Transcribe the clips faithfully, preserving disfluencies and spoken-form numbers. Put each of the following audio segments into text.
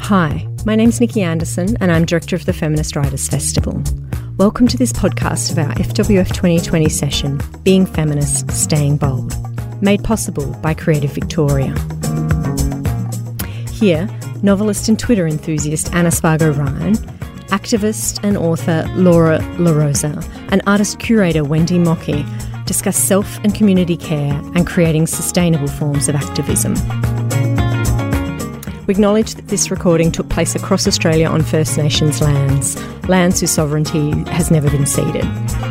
Hi, my name's Nikki Anderson and I'm Director of the Feminist Writers Festival. Welcome to this podcast of our F W F twenty twenty session, Being Feminist, Staying Bold, made possible by Creative Victoria. Here, novelist and Twitter enthusiast Anna Spargo-Ryan, activist and author Laura LaRosa, and artist-curator Wendy Mockey discuss self and community care and creating sustainable forms of activism. We acknowledge that this recording took place across Australia on First Nations lands, lands whose sovereignty has never been ceded.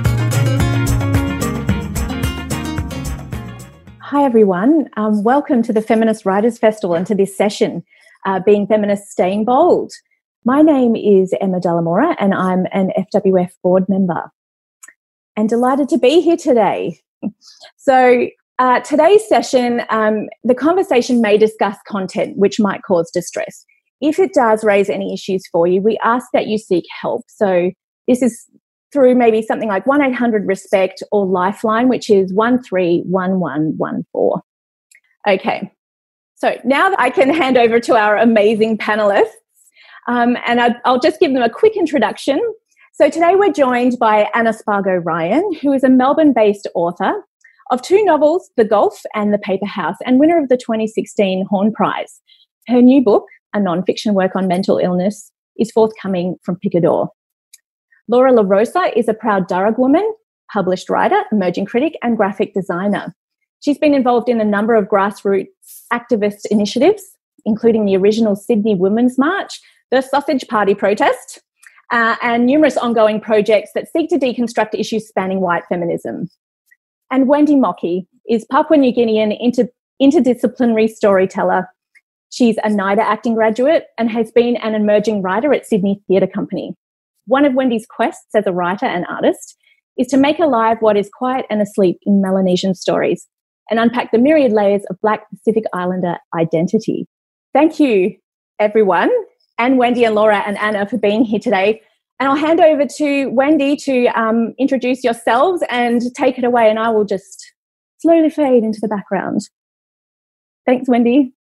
Hi everyone, um, welcome to the Feminist Writers Festival and to this session, uh, Being Feminist, Staying Bold. My name is Emma Delamora and I'm an F W F board member. And delighted to be here today. So uh, today's session, um, the conversation may discuss content which might cause distress. If it does raise any issues for you, we ask that you seek help. So this is through maybe something like one eight hundred RESPECT or Lifeline, which is one three one one one four. Okay, so now that I can hand over to our amazing panellists, um, and I, I'll just give them a quick introduction. So today we're joined by Anna Spargo-Ryan, who is a Melbourne-based author of two novels, The Gulf and The Paper House, and winner of the twenty sixteen Horn Prize. Her new book, a non-fiction work on mental illness, is forthcoming from Picador. Laura LaRosa is a proud Darug woman, published writer, emerging critic, and graphic designer. She's been involved in a number of grassroots activist initiatives, including the original Sydney Women's March, the Sausage Party protest, Uh, and numerous ongoing projects that seek to deconstruct issues spanning white feminism. And Wendy Mockey is Papua New Guinean inter- interdisciplinary storyteller. She's a NIDA acting graduate and has been an emerging writer at Sydney Theatre Company. One of Wendy's quests as a writer and artist is to make alive what is quiet and asleep in Melanesian stories and unpack the myriad layers of Black Pacific Islander identity. Thank you, everyone, and Wendy and Laura and Anna for being here today. And I'll hand over to Wendy to um, introduce yourselves and take it away, and I will just slowly fade into the background. Thanks, Wendy.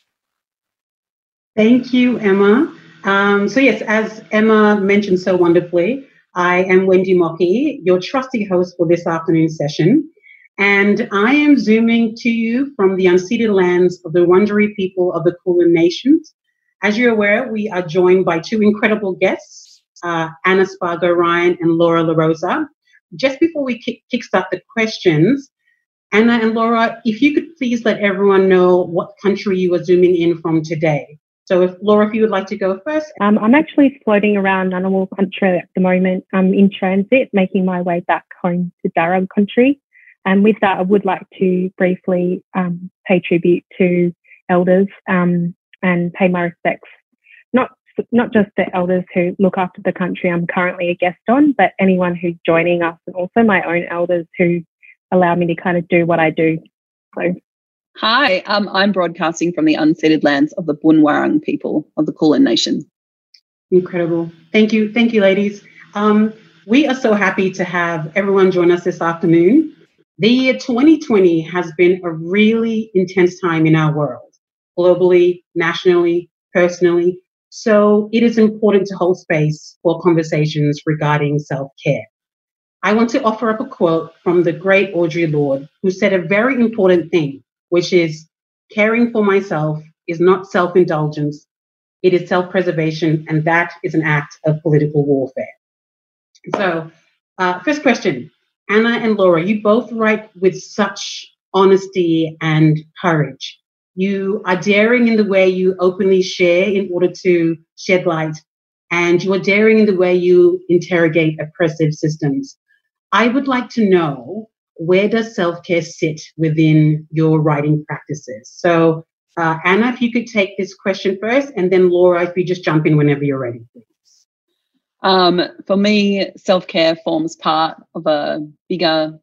Thank you, Emma. Um, so yes, as Emma mentioned so wonderfully, I am Wendy Mockey, your trusty host for this afternoon session. And I am Zooming to you from the unceded lands of the Wurundjeri people of the Kulin Nations. As you're aware, we are joined by two incredible guests, uh, Anna Spargo-Ryan and Laura LaRosa. Just before we kick, kickstart the questions, Anna and Laura, if you could please let everyone know what country you are zooming in from today. So if Laura, if you would like to go first. Um, I'm actually floating around Ngunnawal country at the moment. I'm in transit, making my way back home to Darug country. And with that, I would like to briefly um, pay tribute to elders um, and pay my respects, not not just the elders who look after the country I'm currently a guest on, but anyone who's joining us, and also my own elders who allow me to kind of do what I do. So, hi, um, I'm broadcasting from the unceded lands of the Boonwurrung people of the Kulin Nation. Incredible. Thank you. Thank you, ladies. Um, we are so happy to have everyone join us this afternoon. The year twenty twenty has been a really intense time in our world, globally, nationally, personally. So it is important to hold space for conversations regarding self-care. I want to offer up a quote from the great Audre Lorde, who said a very important thing, which is, caring for myself is not self-indulgence, it is self-preservation, and that is an act of political warfare. So, uh, first question, Anna and Laura, you both write with such honesty and courage. You are daring in the way you openly share in order to shed light, and you are daring in the way you interrogate oppressive systems. I would like to know, where does self-care sit within your writing practices? So, uh, Anna, if you could take this question first, and then Laura, if you just jump in whenever you're ready, please. Um, for me, self-care forms part of a bigger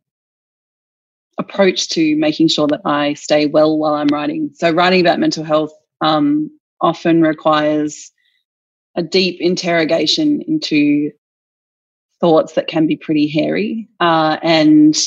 approach to making sure that I stay well while I'm writing. So writing about mental health um, often requires a deep interrogation into thoughts that can be pretty hairy uh, and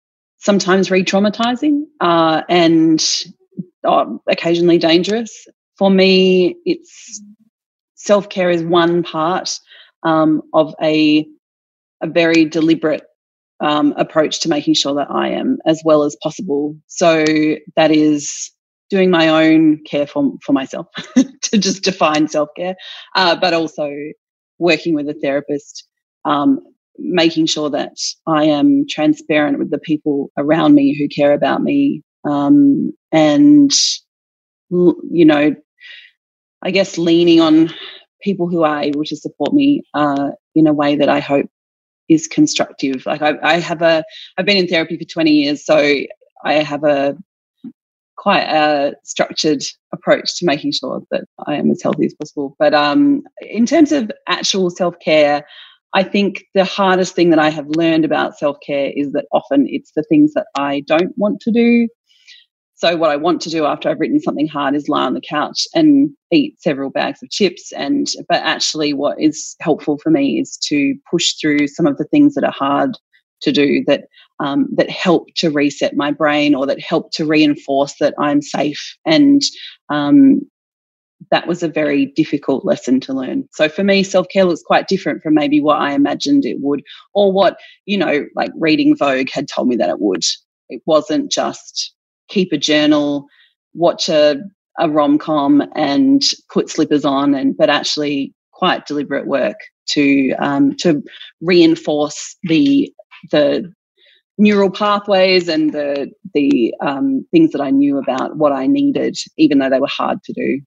sometimes re-traumatizing uh, and uh, occasionally dangerous. for me, it's self-care is one part um, of a, a very deliberate um, approach to making sure that I am as well as possible. So that is doing my own care for, for myself, to just define self-care, uh, but also working with a therapist, um, making sure that I am transparent with the people around me who care about me, um, and, you know, I guess leaning on people who are able to support me uh, in a way that I hope is constructive. Like I, I have a, I've been in therapy for twenty years, so I have a quite a structured approach to making sure that I am as healthy as possible. But um, in terms of actual self-care, I think the hardest thing that I have learned about self-care is that often it's the things that I don't want to do. So what I want to do after I've written something hard is lie on the couch and eat several bags of chips. And but actually what is helpful for me is to push through some of the things that are hard to do, that um, that help to reset my brain, or that help to reinforce that I'm safe. And um, that was a very difficult lesson to learn. So for me, self-care looks quite different from maybe what I imagined it would, or what, you know, like reading Vogue had told me that it would. It wasn't just keep a journal, watch a, a rom-com and put slippers on, and but actually quite deliberate work to um, to reinforce the the neural pathways and the the um, things that I knew about what I needed, even though they were hard to do.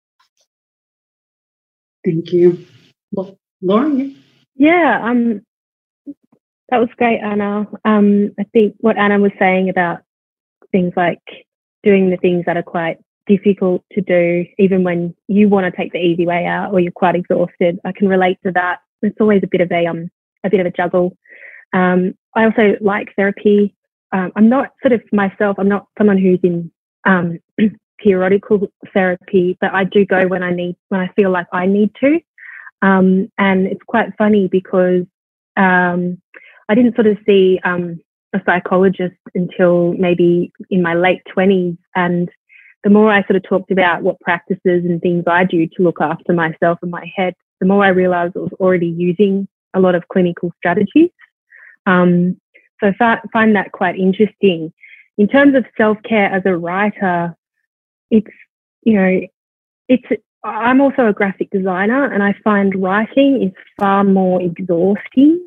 Thank you. Well, Laura? Yeah, um, that was great, Anna. Um, I think what Anna was saying about things like doing the things that are quite difficult to do, even when you want to take the easy way out or you're quite exhausted, I can relate to that. It's always a bit of a um a bit of a juggle. Um, I also like therapy. Um, I'm not sort of myself. I'm not someone who's in um, periodical therapy, but I do go when I need, when I feel like I need to. Um, and it's quite funny because um, I didn't sort of see um, a psychologist until maybe in my late twenties. And the more I sort of talked about what practices and things I do to look after myself and my head, the more I realized I was already using a lot of clinical strategies. Um, so I find that quite interesting. In terms of self-care as a writer, it's, you know, it's, I'm also a graphic designer, and I find writing is far more exhausting.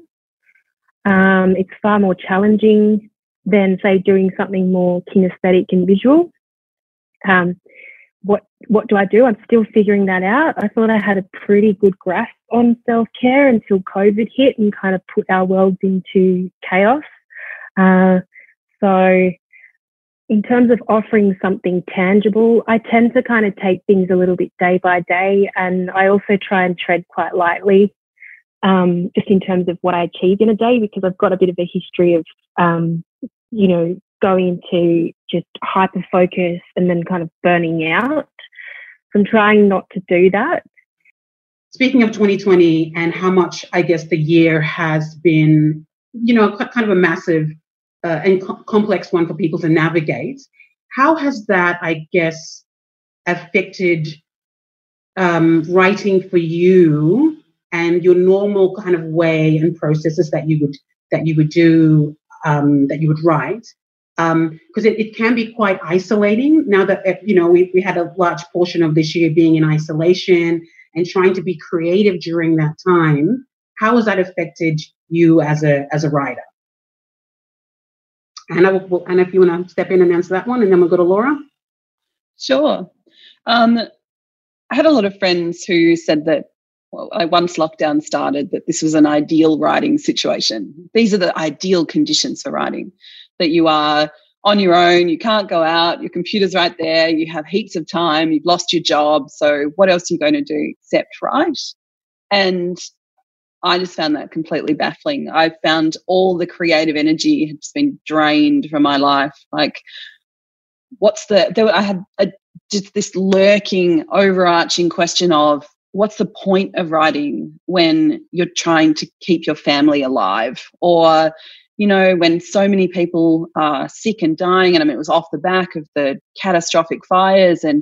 Um, it's far more challenging than, say, doing something more kinesthetic and visual. Um, what what do I do? I'm still figuring that out. I thought I had a pretty good grasp on self-care until COVID hit and kind of put our worlds into chaos. Uh, so in terms of offering something tangible, I tend to kind of take things a little bit day by day, and I also try and tread quite lightly, um, just in terms of what I achieve in a day, because I've got a bit of a history of, um, you know, going into just hyper focus and then kind of burning out. So I'm trying not to do that. Speaking of twenty twenty and how much, I guess, the year has been, you know, kind of a massive uh, and co- complex one for people to navigate, how has that, I guess, affected um, writing for you and your normal kind of way and processes that you would that you would do, um, that you would write? Because um, it, it can be quite isolating now that, you know, we, we had a large portion of this year being in isolation and trying to be creative during that time. How has that affected you as a as a writer? Anna, will, Anna, if you want to step in and answer that one, and then we'll go to Laura. Sure. Um, I had a lot of friends who said that, well, once lockdown started, that this was an ideal writing situation. These are the ideal conditions for writing, that you are on your own, you can't go out, your computer's right there, you have heaps of time, you've lost your job, so what else are you going to do except write? And I just found that completely baffling. I found all the creative energy had just been drained from my life. Like, what's the, there, I had a, just this lurking, overarching question of, what's the point of writing when you're trying to keep your family alive? Or, you know, when so many people are sick and dying, and I mean, it was off the back of the catastrophic fires, and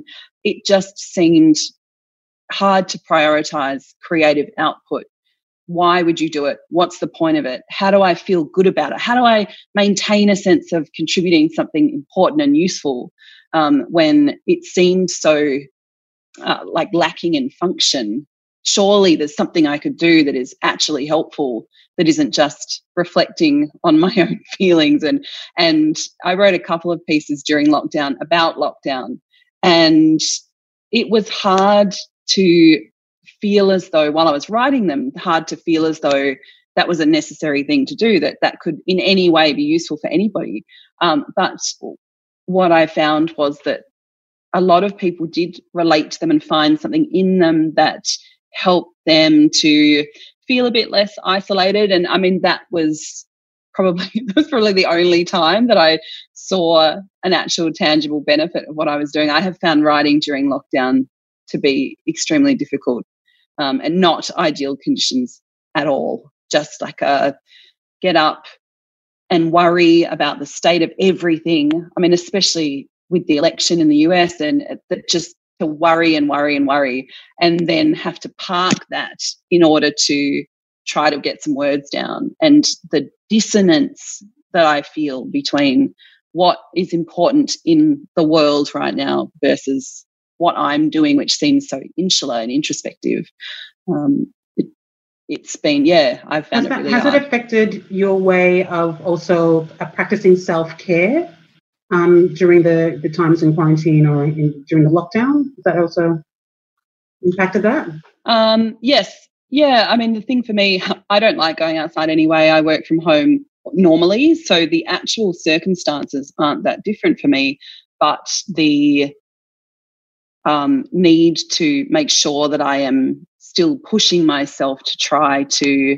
it just seemed hard to prioritize creative output. Why would you do it? What's the point of it? How do I feel good about it? How do I maintain a sense of contributing something important and useful um, when it seemed so uh, like lacking in function? Surely there's something I could do that is actually helpful, that isn't just reflecting on my own feelings. And and I wrote a couple of pieces during lockdown about lockdown, and it was hard to feel as though, while I was writing them, hard to feel as though that was a necessary thing to do, that that could in any way be useful for anybody. Um, but what I found was that a lot of people did relate to them and find something in them that helped them to feel a bit less isolated. And I mean, that was probably that was probably the only time that I saw an actual tangible benefit of what I was doing. I have found writing during lockdown to be extremely difficult um, and not ideal conditions at all. Just like a get up and worry about the state of everything. I mean, especially with the election in the U S, and that just to worry and worry and worry, and then have to park that in order to try to get some words down. And the dissonance that I feel between what is important in the world right now versus what I'm doing, which seems so insular and introspective. Um, it, it's been, yeah, I've found has that, it really Has hard. it affected your way of also uh, practicing self-care um, during the, the times in quarantine or in, during the lockdown? Has that also impacted that? Um, yes. Yeah. I mean, the thing for me, I don't like going outside anyway. I work from home normally, so the actual circumstances aren't that different for me, but the um, need to make sure that I am still pushing myself to try to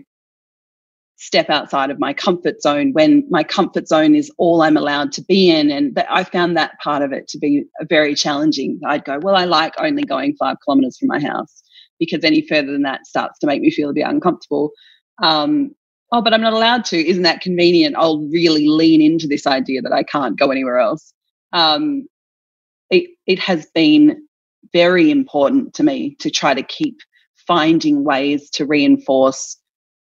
step outside of my comfort zone when my comfort zone is all I'm allowed to be in. And that I found that part of it to be very challenging. I'd go, well, I like only going five kilometres from my house, because any further than that starts to make me feel a bit uncomfortable. Um, oh, but I'm not allowed to. Isn't that convenient? I'll really lean into this idea that I can't go anywhere else. Um, it, it has been very important to me to try to keep finding ways to reinforce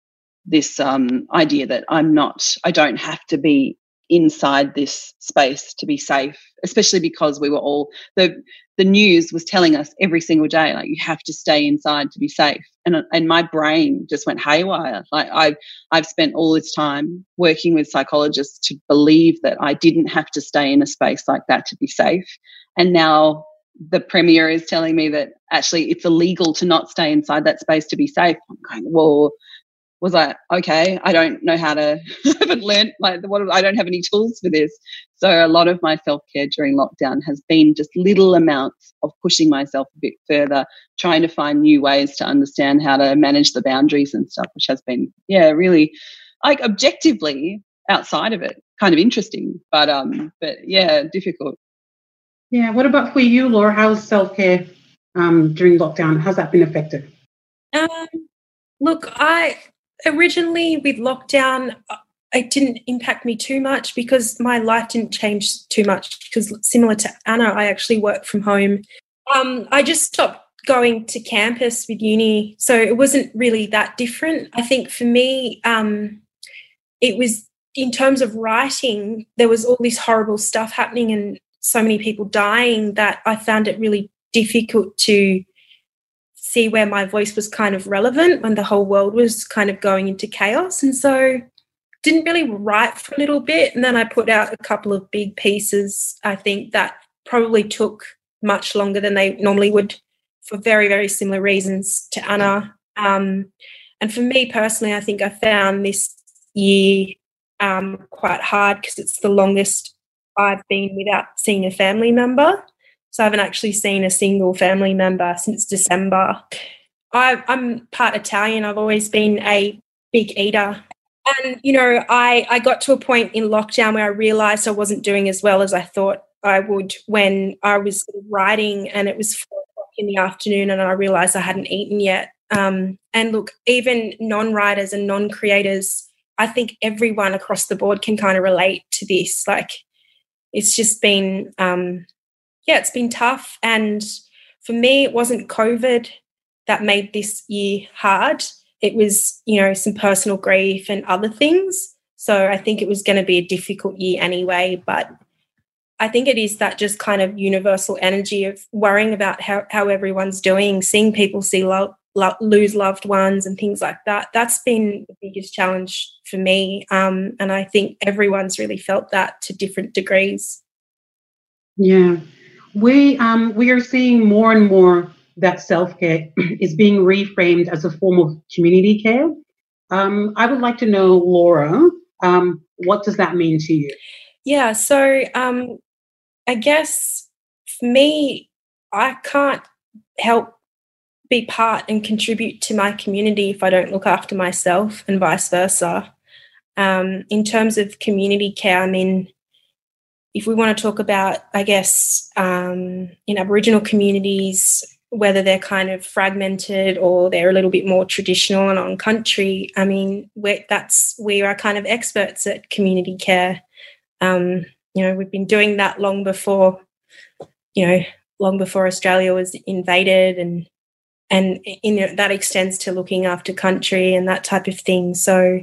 this um, idea that I'm not, I don't have to be inside this space to be safe, especially because we were all, the the news was telling us every single day, like, you have to stay inside to be safe. And and my brain just went haywire. Like I've, I've spent all this time working with psychologists to believe that I didn't have to stay in a space like that to be safe. And now the Premier is telling me that actually it's illegal to not stay inside that space to be safe. I'm going, well, was I, okay, I don't know how to, I haven't learned, like, what, I don't have any tools for this. So a lot of my self-care during lockdown has been just little amounts of pushing myself a bit further, trying to find new ways to understand how to manage the boundaries and stuff, which has been, yeah, really, like, objectively outside of it, kind of interesting, but, um, but yeah, difficult. Yeah. What about for you, Laura? How's self-care um, during lockdown? How's that been affected? Um, look, I... Originally with lockdown, it didn't impact me too much because my life didn't change too much, because similar to Anna, I actually work from home. Um, I just stopped going to campus with uni, so it wasn't really that different. I think for me, um, it was, in terms of writing, there was all this horrible stuff happening and so many people dying that I found it really difficult to see where my voice was kind of relevant when the whole world was kind of going into chaos. And so didn't really write for a little bit. And then I put out a couple of big pieces, I think, that probably took much longer than they normally would for very, very similar reasons to Anna. Um, and for me personally, I think I found this year um, quite hard because it's the longest I've been without seeing a family member. So I haven't actually seen a single family member since December. I, I'm part Italian. I've always been a big eater. And, you know, I, I got to a point in lockdown where I realised I wasn't doing as well as I thought I would when I was writing, and it was four o'clock in the afternoon and I realised I hadn't eaten yet. Um, and look, even non-writers and non-creators, I think everyone across the board can kind of relate to this. Like, it's just been... Um, Yeah, it's been tough, and for me, it wasn't COVID that made this year hard. It was, you know, some personal grief and other things. So I think it was going to be a difficult year anyway, but I think it is that just kind of universal energy of worrying about how, how everyone's doing, seeing people see lo- lo- lose loved ones and things like that. That's been the biggest challenge for me. Um, and I think everyone's really felt that to different degrees. Yeah. We, um, we are seeing more and more that self-care is being reframed as a form of community care. Um, I would like to know, Laura, um, what does that mean to you? Yeah, so um, I guess for me, I can't help be part and contribute to my community if I don't look after myself, and vice versa. Um, in terms of community care, I mean, if we want to talk about, I guess, um, in Aboriginal communities, whether they're kind of fragmented or they're a little bit more traditional and on country, I mean, we're, that's we are kind of experts at community care. Um, you know, we've been doing that long before, you know, long before Australia was invaded, and and in that extends to looking after country and that type of thing. So,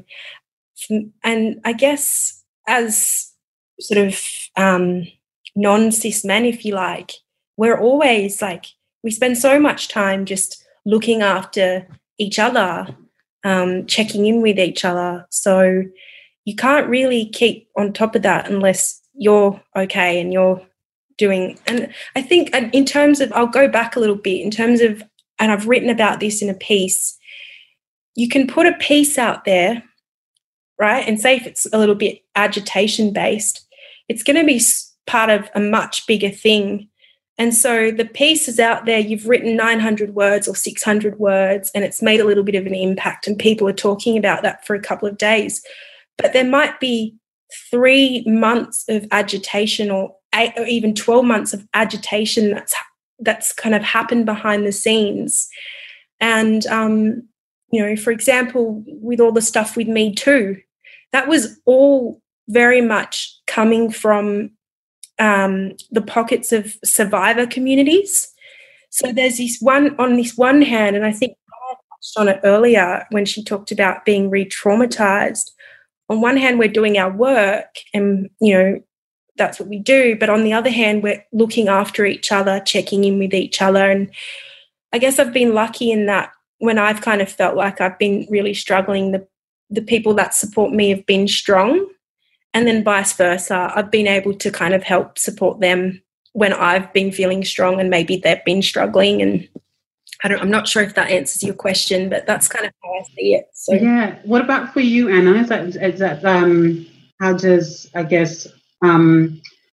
and I guess as sort of um, non-cis men, if you like, we're always like, we spend so much time just looking after each other, um, checking in with each other. So you can't really keep on top of that unless you're okay and you're doing. And I think in terms of, I'll go back a little bit, in terms of, and I've written about this in a piece, you can put a piece out there, right, and say if it's a little bit agitation-based, it's going to be part of a much bigger thing. And so the piece is out there, you've written nine hundred words or six hundred words, and it's made a little bit of an impact, and people are talking about that for a couple of days. But there might be three months of agitation, or eight, or even twelve months of agitation that's that's kind of happened behind the scenes. And, um, you know, for example, with all the stuff with Me Too, that was all very much coming from um, the pockets of survivor communities. So there's this one, on this one hand, and I think I touched on it earlier when she talked about being re-traumatized. On one hand, we're doing our work and, you know, that's what we do. But on the other hand, we're looking after each other, checking in with each other. And I guess I've been lucky in that when I've kind of felt like I've been really struggling, the, the people that support me have been strong. And then vice versa, I've been able to kind of help support them when I've been feeling strong and maybe they've been struggling. And I don't, I'm not sure if that answers your question, but that's kind of how I see it. So yeah. What about for you, Anna? Is that, is that um, how does, I guess, um,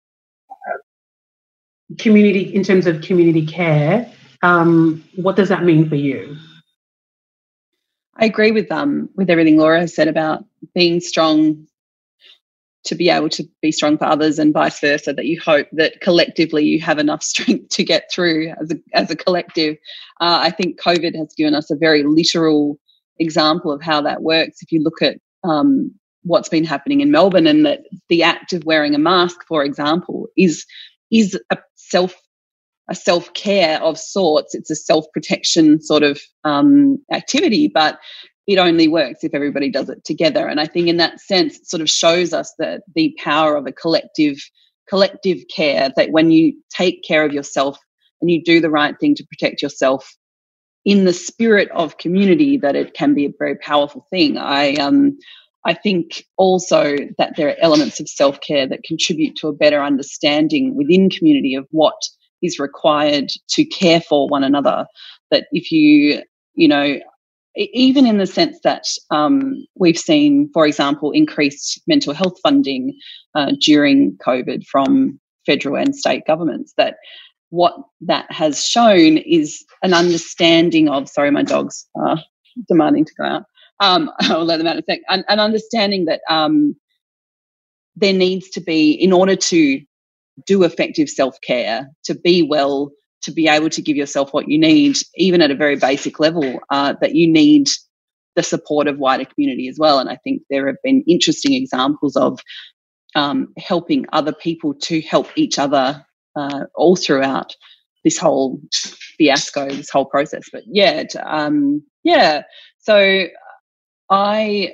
community, in terms of community care, um, what does that mean for you? I agree with um with everything Laura has said about being strong to be able to be strong for others, and vice versa, that you hope that collectively you have enough strength to get through as a, as a collective. Uh, I think COVID has given us a very literal example of how that works. If you look at um, what's been happening in Melbourne, and that the act of wearing a mask, for example, is is a self a self-care of sorts. It's a self-protection sort of um, activity, but it only works if everybody does it together. And I think in that sense, it sort of shows us that the power of a collective collective care, that when you take care of yourself and you do the right thing to protect yourself in the spirit of community, that it can be a very powerful thing. I um I think also that there are elements of self-care that contribute to a better understanding within community of what is required to care for one another. That if you, you know, even in the sense that um, we've seen, for example, increased mental health funding uh, during COVID from federal and state governments, that what that has shown is an understanding of, sorry, my dog's uh, demanding to go out. Um, I'll let them out in a sec. An, an understanding that um, there needs to be, in order to do effective self-care, to be well, to be able to give yourself what you need, even at a very basic level, uh, that you need the support of wider community as well. And I think there have been interesting examples of um, helping other people to help each other uh, all throughout this whole fiasco, this whole process. But yeah, um, yeah. So I,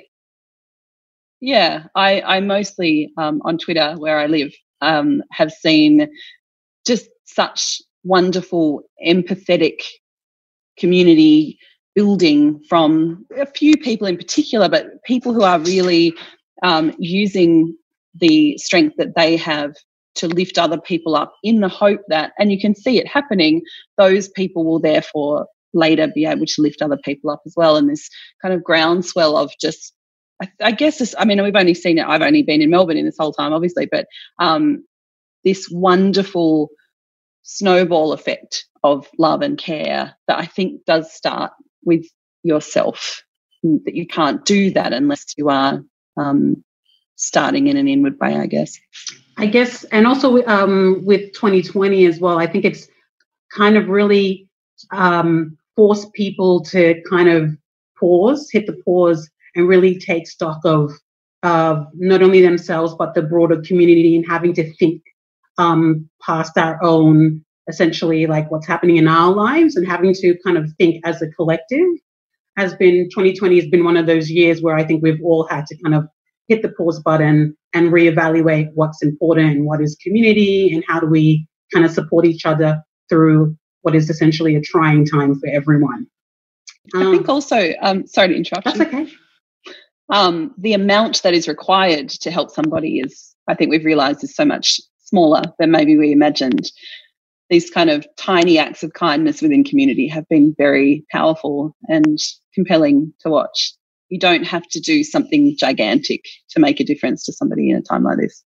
yeah, I, I mostly um, on Twitter where I live um, have seen just such wonderful, empathetic community building from a few people in particular, but people who are really um, using the strength that they have to lift other people up in the hope that, and you can see it happening, those people will therefore later be able to lift other people up as well. And this kind of groundswell of just, I, I guess, this, I mean, we've only seen it, I've only been in Melbourne in this whole time, obviously, but um, this wonderful snowball effect of love and care that I think does start with yourself, that you can't do that unless you are um, starting in an inward way, I guess. I guess, and also um, with twenty twenty as well, I think it's kind of really um, forced people to kind of pause, hit the pause, and really take stock of uh, not only themselves, but the broader community, and having to think um, past our own, essentially like what's happening in our lives, and having to kind of think as a collective. Has been twenty twenty has been one of those years where I think we've all had to kind of hit the pause button and reevaluate what's important and what is community, and how do we kind of support each other through what is essentially a trying time for everyone. Um, I think also, um, sorry to interrupt. That's you. okay. Um, the amount that is required to help somebody is, I think we've realised, is so much smaller than maybe we imagined. These kind of tiny acts of kindness within community have been very powerful and compelling to watch. You don't have to do something gigantic to make a difference to somebody in a time like this.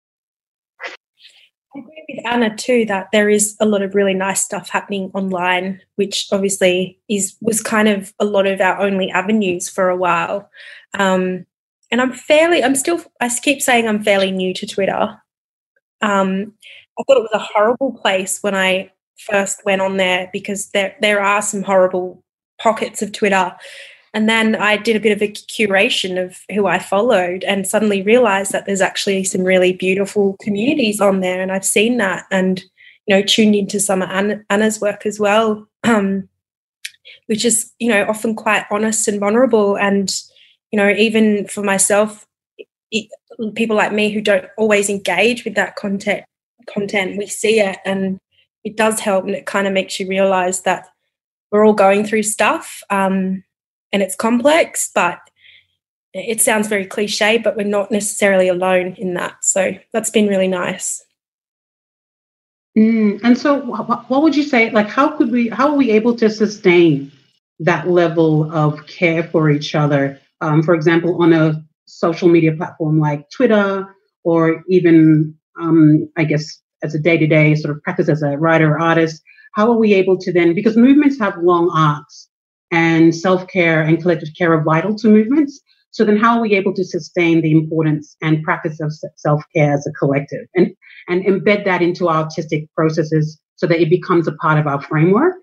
I agree with Anna too that there is a lot of really nice stuff happening online, which obviously is was kind of a lot of our only avenues for a while. Um, and I'm fairly, I'm still, I keep saying I'm fairly new to Twitter. Um, I thought it was a horrible place when I first went on there, because there there are some horrible pockets of Twitter. And then I did a bit of a curation of who I followed, and suddenly realised that there's actually some really beautiful communities on there, and I've seen that, and you know, tuned into some of Anna's work as well, um, which is, you know, often quite honest and vulnerable. And you know, even for myself, it, people like me who don't always engage with that content, content, we see it, and it does help, and it kind of makes you realise that we're all going through stuff. Um, And it's complex, but it sounds very cliche, but we're not necessarily alone in that. So that's been really nice. Mm, and so what would you say, like, how could we, how are we able to sustain that level of care for each other? Um, for example, on a social media platform like Twitter, or even, um, I guess, as a day-to-day sort of practice as a writer or artist, how are we able to then, because movements have long arcs, and self-care and collective care are vital to movements. So then how are we able to sustain the importance and practice of self-care as a collective, and, and embed that into our artistic processes so that it becomes a part of our framework?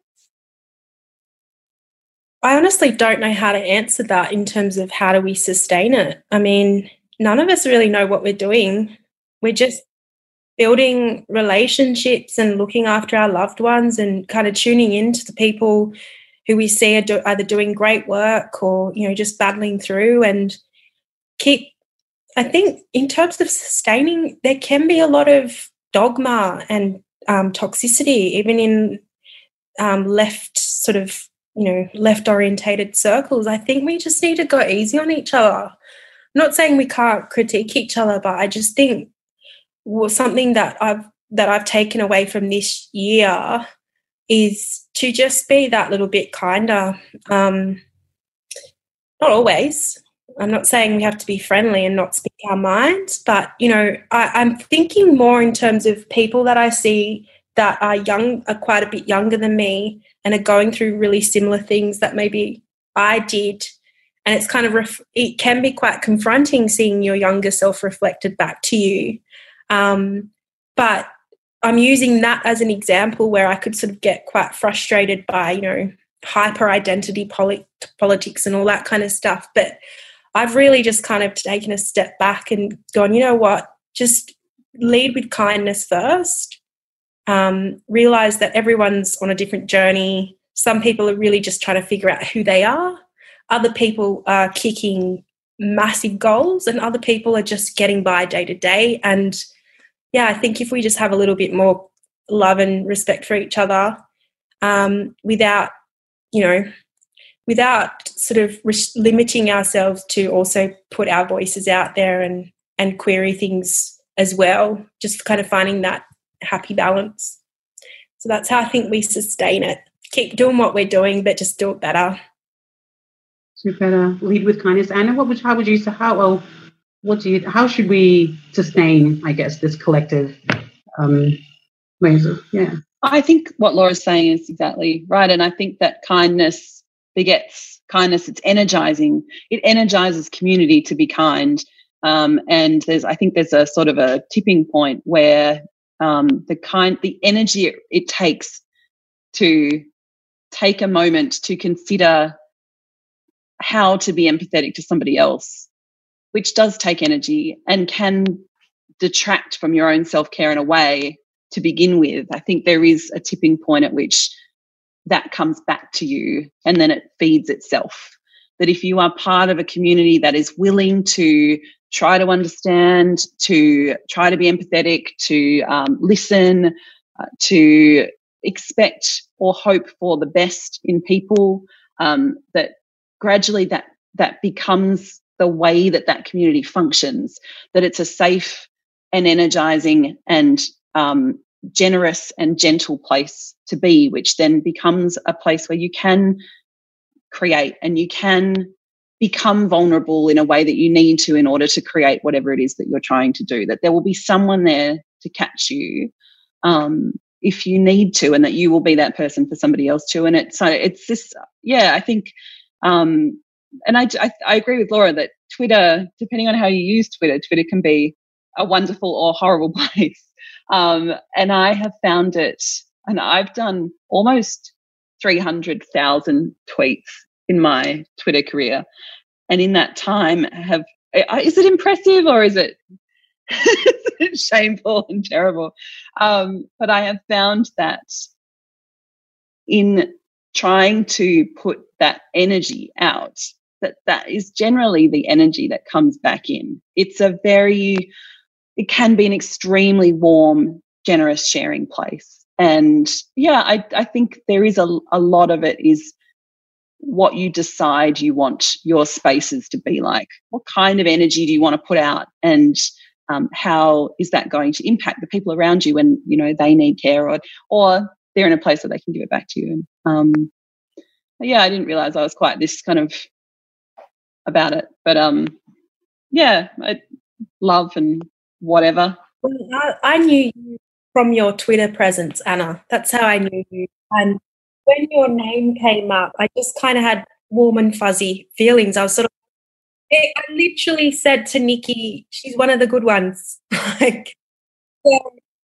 I honestly don't know how to answer that in terms of how do we sustain it. I mean, none of us really know what we're doing. We're just building relationships and looking after our loved ones, and kind of tuning into the people who we see are do, either doing great work or, you know, just battling through, and keep, I think in terms of sustaining, there can be a lot of dogma and um, toxicity, even in um, left sort of, you know, left orientated circles. I think we just need to go easy on each other. I'm not saying we can't critique each other, but I just think was something that I've, that I've taken away from this year is to just be that little bit kinder. Um, not always. I'm not saying we have to be friendly and not speak our minds, but, you know, I, I'm thinking more in terms of people that I see that are young, are quite a bit younger than me, and are going through really similar things that maybe I did. And it's kind of, ref- it can be quite confronting seeing your younger self reflected back to you. Um, but I'm using that as an example where I could sort of get quite frustrated by, you know, hyper identity polit- politics and all that kind of stuff. But I've really just kind of taken a step back and gone, you know what, just lead with kindness first. Um, realize that everyone's on a different journey. Some people are really just trying to figure out who they are. Other people are kicking massive goals, and other people are just getting by day to day. And yeah, I think if we just have a little bit more love and respect for each other, um, without, you know, without sort of res- limiting ourselves to also put our voices out there and, and query things as well, just kind of finding that happy balance. So that's how I think we sustain it. Keep doing what we're doing, but just do it better. To better lead with kindness. Anna, what would how would you say how well what do you how should we sustain, I guess, this collective um ways of yeah. I think what Laura's saying is exactly right. And I think that kindness begets kindness. It's energizing. It energizes community to be kind. Um, and there's I think there's a sort of a tipping point where um, the kind the energy it, it takes to take a moment to consider how to be empathetic to somebody else, which does take energy and can detract from your own self-care in a way to begin with. I think there is a tipping point at which that comes back to you and then it feeds itself. That if you are part of a community that is willing to try to understand, to try to be empathetic, to um, listen, uh, to expect or hope for the best in people, um, that gradually that that becomes the way that that community functions, that it's a safe and energizing and um, generous and gentle place to be, which then becomes a place where you can create and you can become vulnerable in a way that you need to in order to create whatever it is that you're trying to do, that there will be someone there to catch you um, if you need to, and that you will be that person for somebody else too. And it's so it's this, yeah, I think, um, and I, I, I agree with Laura that Twitter, depending on how you use Twitter, Twitter can be a wonderful or horrible place. Um, and I have found it, and I've done almost three hundred thousand tweets in my Twitter career. And in that time have, is it impressive or is it, is it shameful and terrible? Um, but I have found that in trying to put that energy out, that that is generally the energy that comes back in. It's a very, it can be an extremely warm, generous sharing place. And yeah, I, I think there is a, a lot of it is what you decide you want your spaces to be like. What kind of energy do you want to put out, and um, how is that going to impact the people around you when, you know, they need care, or or they're in a place where they can give it back to you. Um, yeah, I didn't realize I was quite this kind of about it, but um, yeah, I love and whatever. Well, I, I knew you from your Twitter presence, Anna. That's how I knew you. And when your name came up, I just kind of had warm and fuzzy feelings. I was sort of, I literally said to Nikki, she's one of the good ones. Like, so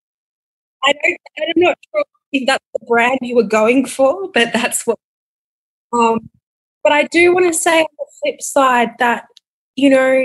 I don't, I'm not sure if that's the brand you were going for, but that's what. Um, but I do want to say on the flip side that, you know,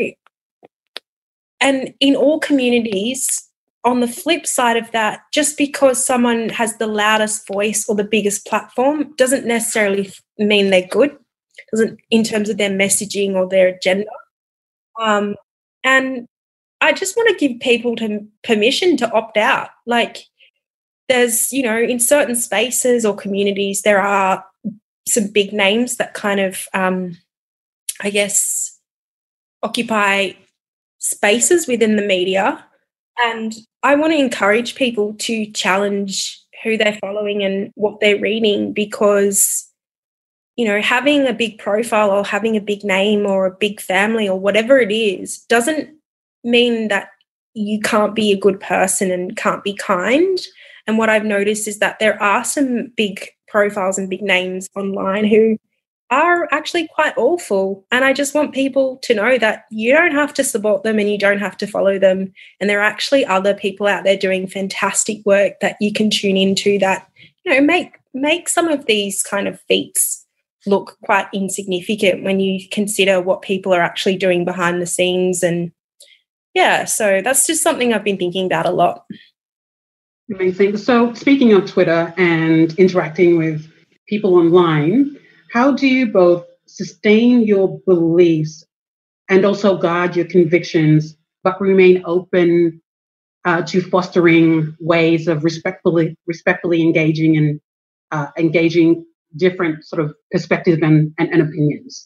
and in all communities, on the flip side of that, just because someone has the loudest voice or the biggest platform doesn't necessarily mean they're good, doesn't in terms of their messaging or their agenda. Um, and I just want to give people to permission to opt out. Like, there's, you know, in certain spaces or communities, there are some big names that kind of, um, I guess, occupy spaces within the media. And I want to encourage people to challenge who they're following and what they're reading, because, you know, having a big profile or having a big name or a big family or whatever it is doesn't mean that you can't be a good person and can't be kind. And what I've noticed is that there are some big profiles and big names online who are actually quite awful. And I just want people to know that you don't have to support them and you don't have to follow them. And there are actually other people out there doing fantastic work that you can tune into that, you know, make make some of these kind of feats look quite insignificant when you consider what people are actually doing behind the scenes. And yeah, so that's just something I've been thinking about a lot. Amazing. So speaking of Twitter and interacting with people online, how do you both sustain your beliefs and also guard your convictions, but remain open uh, to fostering ways of respectfully respectfully engaging and uh, engaging different sort of perspectives and, and, and opinions?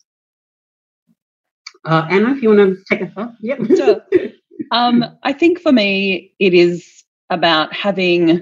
Uh, Anna, if you want to take a thought. Yeah. Sure. Um, I think for me, it is about having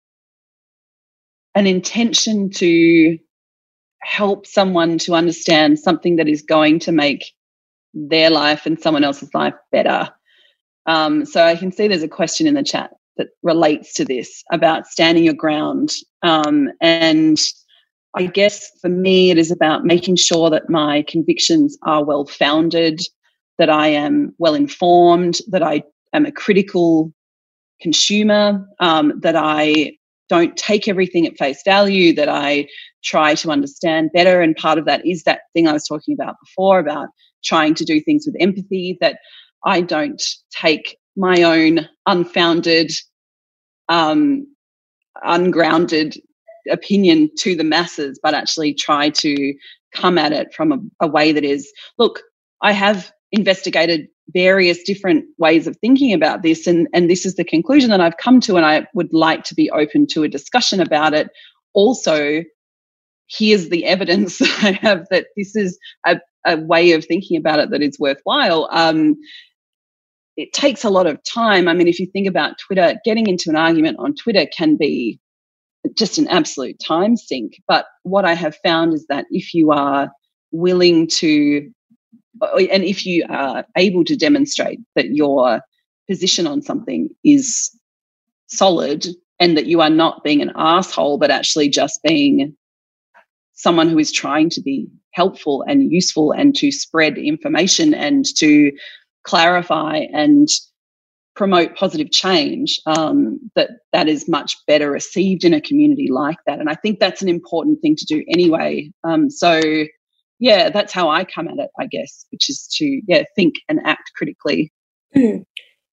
an intention to help someone to understand something that is going to make their life and someone else's life better. Um, so I can see there's a question in the chat that relates to this about standing your ground. Um, and I guess for me, it is about making sure that my convictions are well-founded, that I am well-informed, that I am a critical consumer, um, that I don't take everything at face value, that I try to understand better. And part of that is that thing I was talking about before about trying to do things with empathy, that I don't take my own unfounded, um, ungrounded opinion to the masses, but actually try to come at it from a, a way that is, look, I have investigated various different ways of thinking about this, and, and this is the conclusion that I've come to, and I would like to be open to a discussion about it. Also, here's the evidence that I have that this is a, a way of thinking about it that is worthwhile. Um, it takes a lot of time. I mean, if you think about Twitter, getting into an argument on Twitter can be just an absolute time sink. But what I have found is that if you are willing to, and if you are able to demonstrate that your position on something is solid and that you are not being an asshole, but actually just being someone who is trying to be helpful and useful and to spread information and to clarify and promote positive change, um, that that is much better received in a community like that. And I think that's an important thing to do anyway. Um, so, yeah, that's how I come at it, I guess, which is to, yeah, think and act critically. Mm.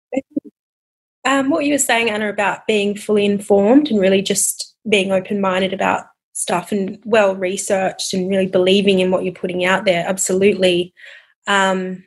Um, what you were saying, Anna, about being fully informed and really just being open-minded about stuff and well-researched and really believing in what you're putting out there, absolutely. Um,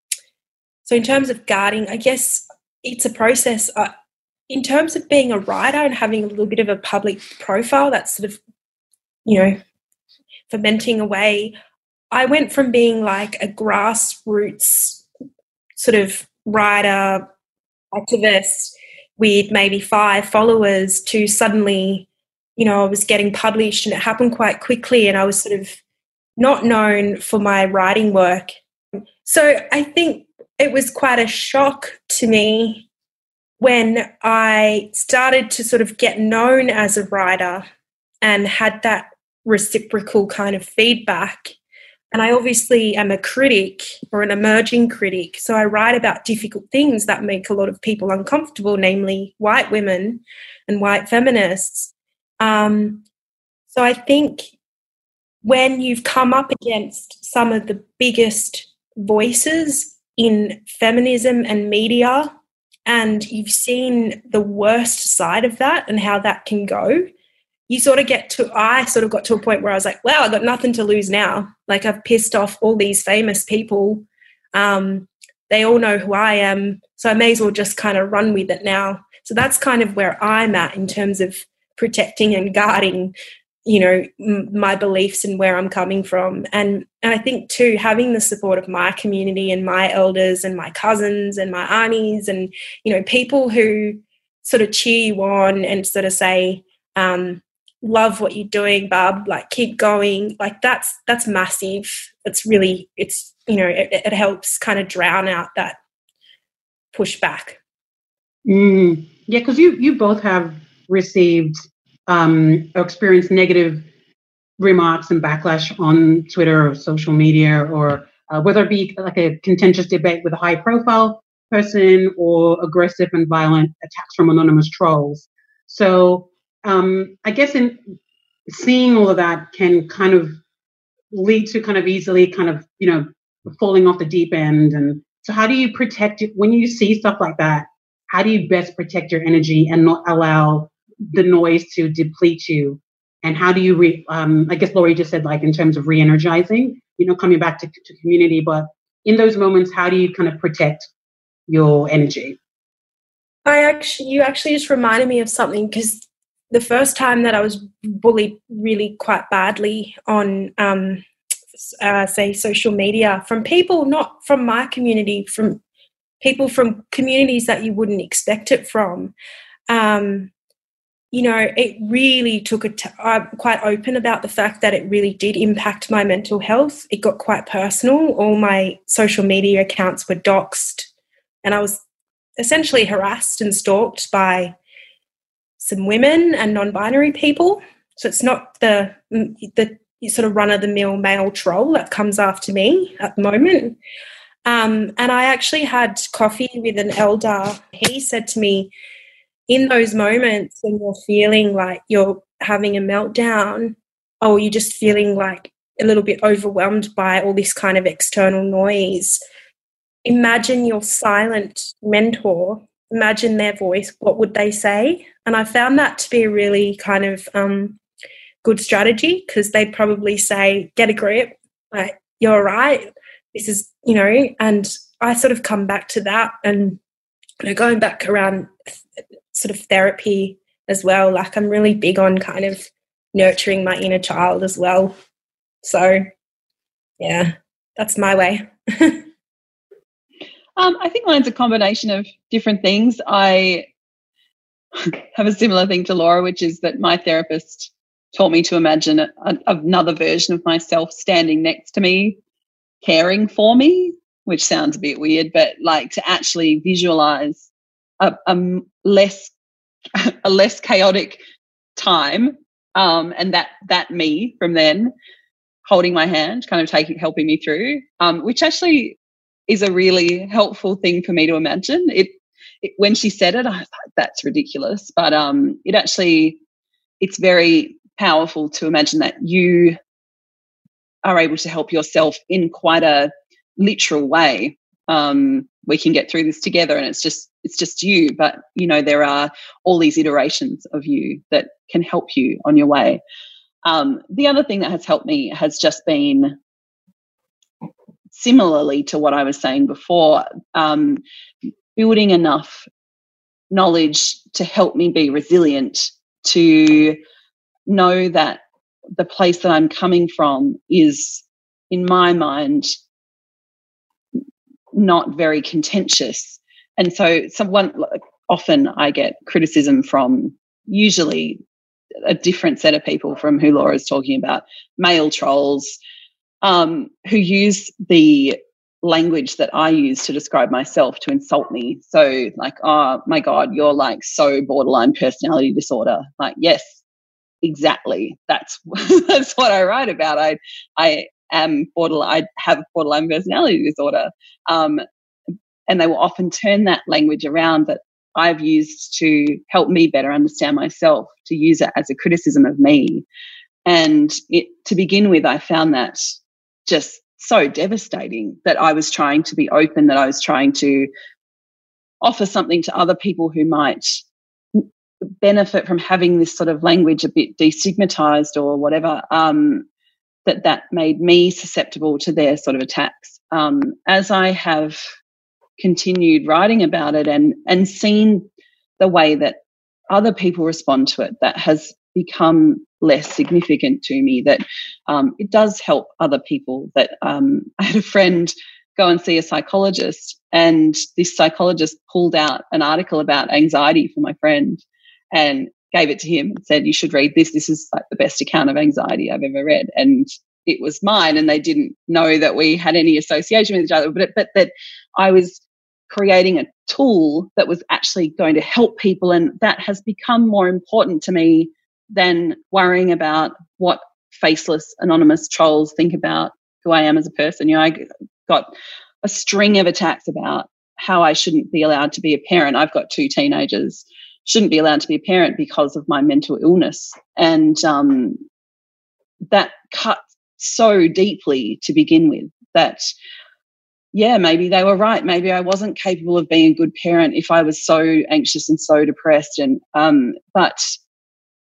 so in terms of guarding, I guess it's a process. Uh, in terms of being a writer and having a little bit of a public profile, that's sort of, you know, fermenting away, I went from being like a grassroots sort of writer, activist with maybe five followers to suddenly, you know, I was getting published, and it happened quite quickly, and I was sort of not known for my writing work. So I think it was quite a shock to me when I started to sort of get known as a writer and had that reciprocal kind of feedback. And I obviously am a critic or an emerging critic, so I write about difficult things that make a lot of people uncomfortable, namely white women and white feminists. Um, so I think when you've come up against some of the biggest voices in feminism and media, and you've seen the worst side of that and how that can go, you sort of get to, I sort of got to a point where I was like, wow, I've got nothing to lose now. Like, I've pissed off all these famous people. Um, they all know who I am, so I may as well just kind of run with it now. So that's kind of where I'm at in terms of protecting and guarding, you know, m- my beliefs and where I'm coming from. And, and I think too, having the support of my community and my elders and my cousins and my aunties and, you know, people who sort of cheer you on and sort of say, um, love what you're doing, Barb, like keep going. Like that's, that's massive. It's really, it's, you know, it, it helps kind of drown out that pushback. Mm, yeah. Cause you, you both have received um, or experienced negative remarks and backlash on Twitter or social media, or uh, whether it be like a contentious debate with a high profile person or aggressive and violent attacks from anonymous trolls. So um, I guess in seeing all of that can kind of lead to kind of easily kind of, you know, falling off the deep end. And so how do you protect it when you see stuff like that? How do you best protect your energy and not allow the noise to deplete you? And how do you, re, um, I guess Laurie just said, like, in terms of re-energizing, you know, coming back to, to community, but in those moments, how do you kind of protect your energy? I actually, you actually just reminded me of something, because the first time that I was bullied really quite badly on, um, uh, say, social media from people, not from my community, from people from communities that you wouldn't expect it from, um, you know, it really took a t- I'm quite open about the fact that it really did impact my mental health. It got quite personal. All my social media accounts were doxed, and I was essentially harassed and stalked by some women and non-binary people. So it's not the the sort of run-of-the-mill male troll that comes after me at the moment. Um, and I actually had coffee with an elder. He said to me, in those moments when you're feeling like you're having a meltdown, or you're just feeling like a little bit overwhelmed by all this kind of external noise, imagine your silent mentor, imagine their voice, what would they say? And I found that to be a really kind of um, good strategy, because they'd probably say, get a grip, like, you're all right, this is, you know, and I sort of come back to that, and you know, going back around sort of therapy as well, like I'm really big on kind of nurturing my inner child as well. So, yeah, that's my way. Um, I think mine's a combination of different things. I have a similar thing to Laura, which is that my therapist taught me to imagine a, a, another version of myself standing next to me, caring for me, which sounds a bit weird, but like to actually visualize a, a less a less chaotic time, um, and that that me from then holding my hand, kind of taking helping me through, um, which actually is a really helpful thing for me to imagine. It, it when she said it, I thought that's ridiculous, but um, it actually it's very powerful to imagine that you are able to help yourself in quite a literal way. Um, we can get through this together, and it's just it's just you, but you know there are all these iterations of you that can help you on your way. Um, the other thing that has helped me has just been, similarly to what I was saying before, um, building enough knowledge to help me be resilient, to know that the place that I'm coming from is, in my mind, not very contentious. And so someone often I get criticism from usually a different set of people from who Laura's talking about, male trolls, um, who use the language that I use to describe myself to insult me. So like, oh my God, you're like so borderline personality disorder. Like, yes, exactly. That's that's what I write about. I I am borderline. I have borderline personality disorder, um, and they will often turn that language around that I've used to help me better understand myself, to use it as a criticism of me. And it, to begin with, I found that just so devastating, that I was trying to be open, that I was trying to offer something to other people who might benefit from having this sort of language a bit destigmatized or whatever, um, that that made me susceptible to their sort of attacks. Um, as I have continued writing about it and and seen the way that other people respond to it, that has become less significant to me, that um, it does help other people. That um, I had a friend go and see a psychologist, and this psychologist pulled out an article about anxiety for my friend and gave it to him and said, you should read this. This is like the best account of anxiety I've ever read. And it was mine, and they didn't know that we had any association with each other, but, but that I was creating a tool that was actually going to help people. And that has become more important to me than worrying about what faceless anonymous trolls think about who I am as a person. You know, I got a string of attacks about how I shouldn't be allowed to be a parent. I've got two teenagers, shouldn't be allowed to be a parent because of my mental illness. And um, that cut so deeply to begin with, that, yeah, maybe they were right. Maybe I wasn't capable of being a good parent if I was so anxious and so depressed. And um, but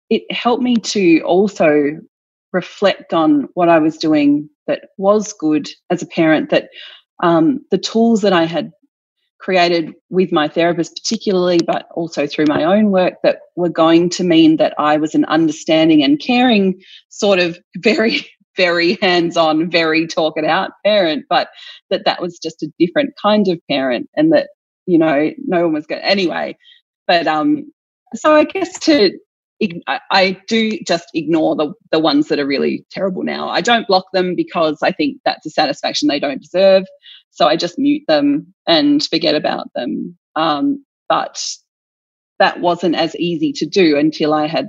it helped me to also reflect on what I was doing that was good as a parent, that um, the tools that I had created with my therapist particularly, but also through my own work, that were going to mean that I was an understanding and caring sort of very, very hands-on, very talk-it-out parent, but that that was just a different kind of parent, and that, you know, no one was going to, anyway. But um, so I guess to, I, I do just ignore the, the ones that are really terrible now. I don't block them because I think that's a satisfaction they don't deserve. So I just mute them and forget about them. Um, but that wasn't as easy to do until I had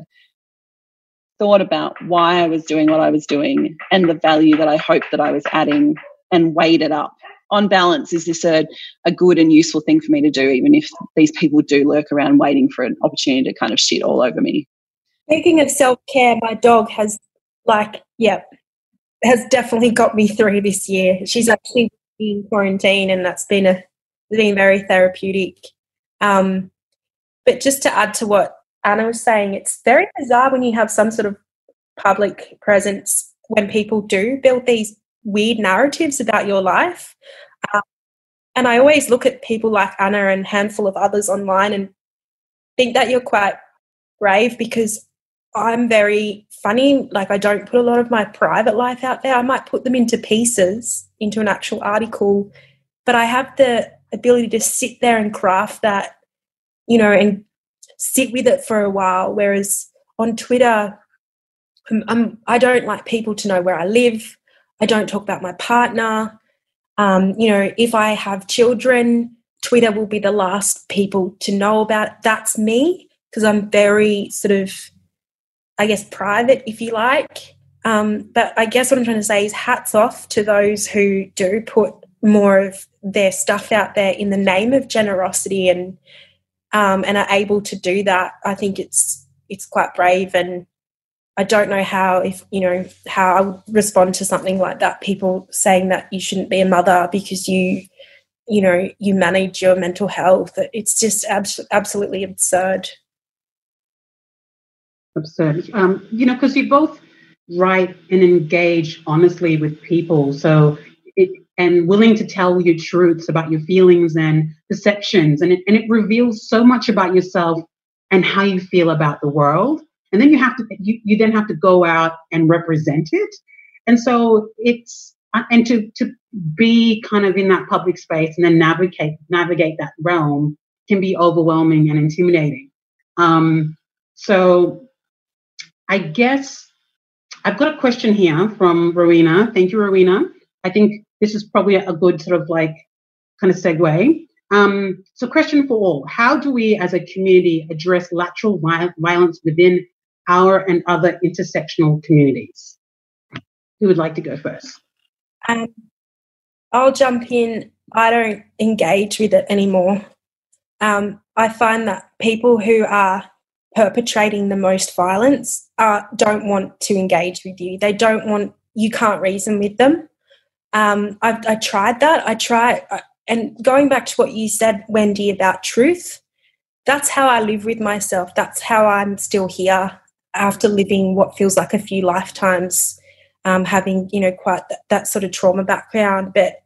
thought about why I was doing what I was doing and the value that I hoped that I was adding, and weighed it up. On balance, is this a, a good and useful thing for me to do, even if these people do lurk around waiting for an opportunity to kind of shit all over me? Speaking of self-care, my dog has, like, yeah, has definitely got me through this year. She's actually in quarantine, and that's been a been very therapeutic. Um, but just to add to what Anna was saying, it's very bizarre when you have some sort of public presence, when people do build these weird narratives about your life. Um, and I always look at people like Anna and a handful of others online and think that you're quite brave, because I'm very funny. Like, I don't put a lot of my private life out there. I might put them into pieces, into an actual article, but I have the ability to sit there and craft that, you know, and sit with it for a while. Whereas on Twitter, I'm, I'm, I don't like people to know where I live. I don't talk about my partner. Um, you know, if I have children, Twitter will be the last people to know about. That's me, because I'm very sort of, I guess, private, if you like. Um, but I guess what I'm trying to say is hats off to those who do put more of their stuff out there in the name of generosity, and um, and are able to do that. I think it's it's quite brave, and I don't know how, if you know, how I would respond to something like that. People saying that you shouldn't be a mother because you, you know, you manage your mental health. It's just abs- absolutely absurd. Absurd. Um, you know, because you both write and engage honestly with people, so it, and willing to tell your truths about your feelings and perceptions, and it, and it reveals so much about yourself and how you feel about the world. And then you have to, you, you then have to go out and represent it. And so it's, and to to be kind of in that public space and then navigate navigate that realm can be overwhelming and intimidating. Um, so. I guess I've got a question here from Rowena. Thank you, Rowena. I think this is probably a good sort of like kind of segue. Um, so question for all: how do we as a community address lateral violence within our and other intersectional communities? Who would like to go first? Um, I'll jump in. I don't engage with it anymore. Um, I find that people who are perpetrating the most violence uh, don't want to engage with you. They don't want, you can't reason with them. Um, I, I tried that. I tried, and going back to what you said, Wendy, about truth, that's how I live with myself. That's how I'm still here after living what feels like a few lifetimes, um, having, you know, quite that, that sort of trauma background, but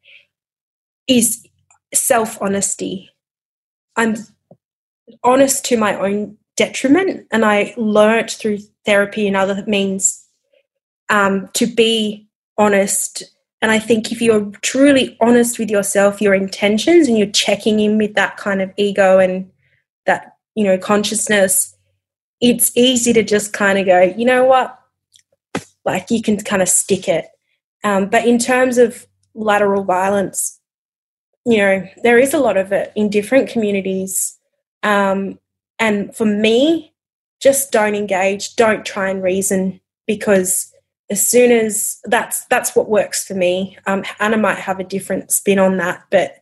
is self-honesty. I'm honest to my own detriment, and I learnt through therapy and other means um, to be honest. And I think if you're truly honest with yourself, your intentions, and you're checking in with that kind of ego and that, you know, consciousness, it's easy to just kind of go, you know what, like you can kind of stick it. Um, but in terms of lateral violence, you know, there is a lot of it in different communities. Um, And for me, just don't engage, don't try and reason, because as soon as that's that's what works for me. Um, Anna might have a different spin on that, but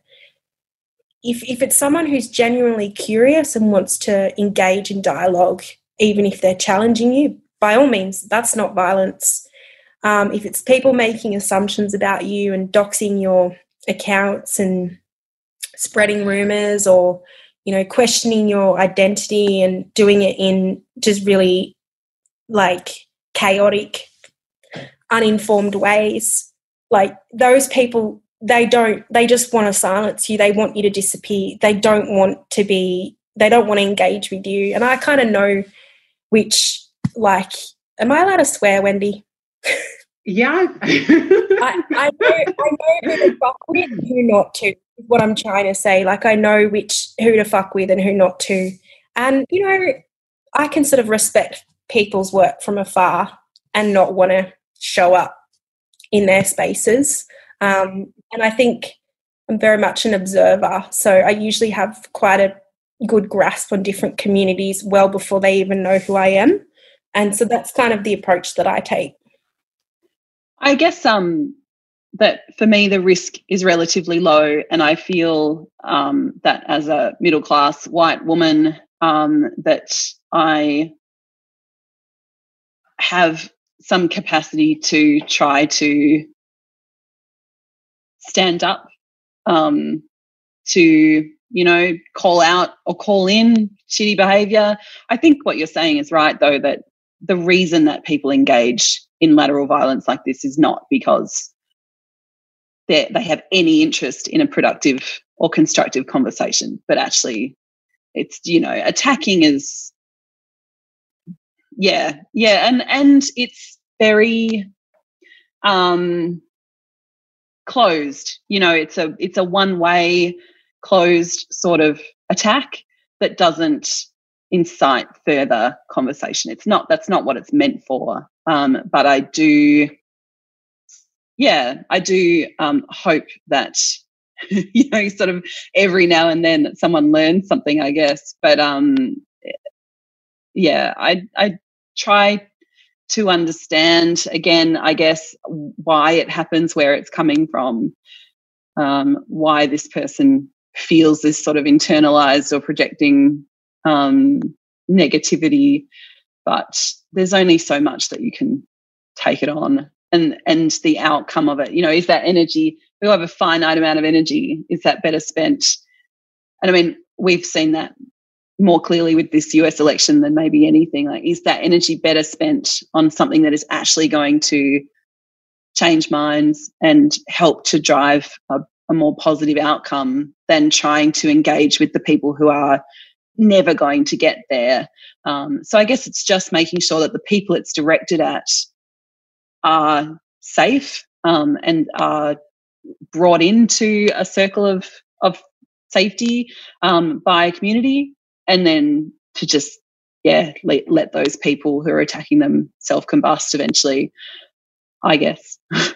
if if it's someone who's genuinely curious and wants to engage in dialogue, even if they're challenging you, by all means, that's not violence. Um, if it's people making assumptions about you and doxing your accounts and spreading rumours, or you know, questioning your identity and doing it in just really like chaotic, uninformed ways. Like those people, they don't, they just want to silence you. They want you to disappear. They don't want to be, they don't want to engage with you. And I kind of know which, like, am I allowed to swear, Wendy? Yeah. I, I know, I know who to fuck with and who not to, is what I'm trying to say. Like, I know which, who to fuck with and who not to. And, you know, I can sort of respect people's work from afar and not want to show up in their spaces. Um, and I think I'm very much an observer. So I usually have quite a good grasp on different communities well before they even know who I am. And so that's kind of the approach that I take. I guess um, that for me the risk is relatively low, and I feel um, that as a middle-class white woman um, that I have some capacity to try to stand up, um, to, you know, call out or call in shitty behaviour. I think what you're saying is right, though, that the reason that people engage in lateral violence like this is not because they they have any interest in a productive or constructive conversation, but actually it's, you know, attacking is, yeah, yeah, and and it's very um, closed. You know, it's a it's a one-way, closed sort of attack that doesn't incite further conversation. It's not, that's not what it's meant for. Um, but I do, yeah, I do um, hope that, you know, sort of every now and then that someone learns something, I guess. But um, yeah, I I try to understand, again, I guess, why it happens, where it's coming from, um, why this person feels this sort of internalized or projecting um, negativity. But there's only so much that you can take it on. And and the outcome of it, you know, is that energy, we have a finite amount of energy, is that better spent? And I mean, we've seen that more clearly with this U S election than maybe anything. Like, is that energy better spent on something that is actually going to change minds and help to drive a, a more positive outcome than trying to engage with the people who are never going to get there? Um, so I guess it's just making sure that the people it's directed at are safe um, and are brought into a circle of, of safety um, by a community, and then to just, yeah, let, let those people who are attacking them self-combust eventually, I guess. And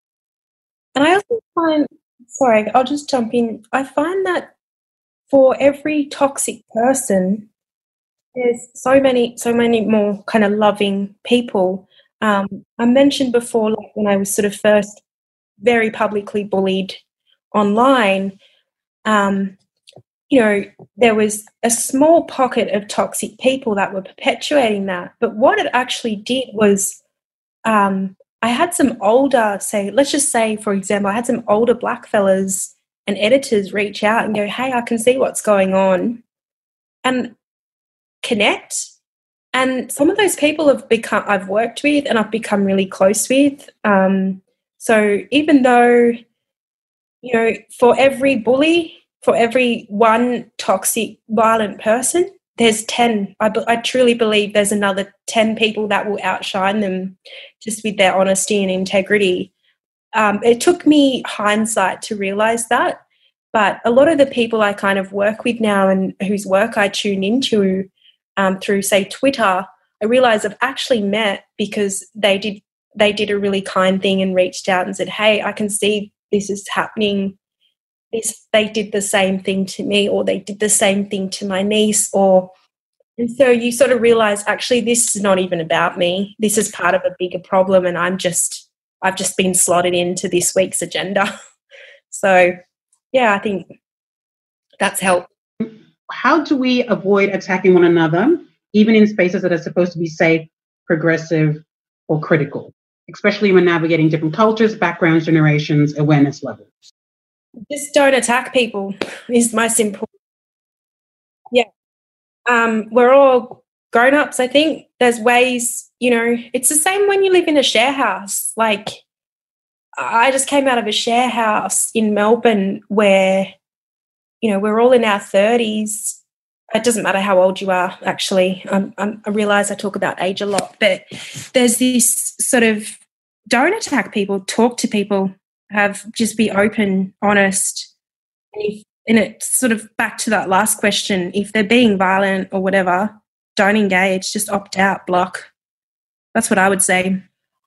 I also find, sorry, I'll just jump in. I find that for every toxic person, there's so many, so many more kind of loving people. Um, I mentioned before, like when I was sort of first very publicly bullied online, um, you know, there was a small pocket of toxic people that were perpetuating that. But what it actually did was um, I had some older, say, let's just say, for example, I had some older black fellas and editors reach out and go, hey, I can see what's going on, and connect. And some of those people have become, I've worked with and I've become really close with. Um, so even though, you know, for every bully, for every one toxic, violent person, there's ten. I, I truly believe there's another ten people that will outshine them just with their honesty and integrity. Um, it took me hindsight to realise that, but a lot of the people I kind of work with now and whose work I tune into um, through, say, Twitter, I realise I've actually met because they did they did a really kind thing and reached out and said, hey, I can see this is happening. This, they did the same thing to me, or they did the same thing to my niece, or and so you sort of realise actually this is not even about me. This is part of a bigger problem, and I'm just I've just been slotted into this week's agenda. So, yeah, I think that's helped. How do we avoid attacking one another, even in spaces that are supposed to be safe, progressive, or critical, especially when navigating different cultures, backgrounds, generations, awareness levels? Just don't attack people is my simple. Yeah. Um, we're all grown-ups, I think. There's ways you know, it's the same when you live in a share house. Like, I just came out of a share house in Melbourne where, you know, we're all in our thirties. It doesn't matter how old you are, actually. I'm, I'm, I realise I talk about age a lot, but there's this sort of don't attack people, talk to people, have just be open, honest. And, if, and it's sort of back to that last question. If they're being violent or whatever, don't engage, just opt out, block. That's what I would say.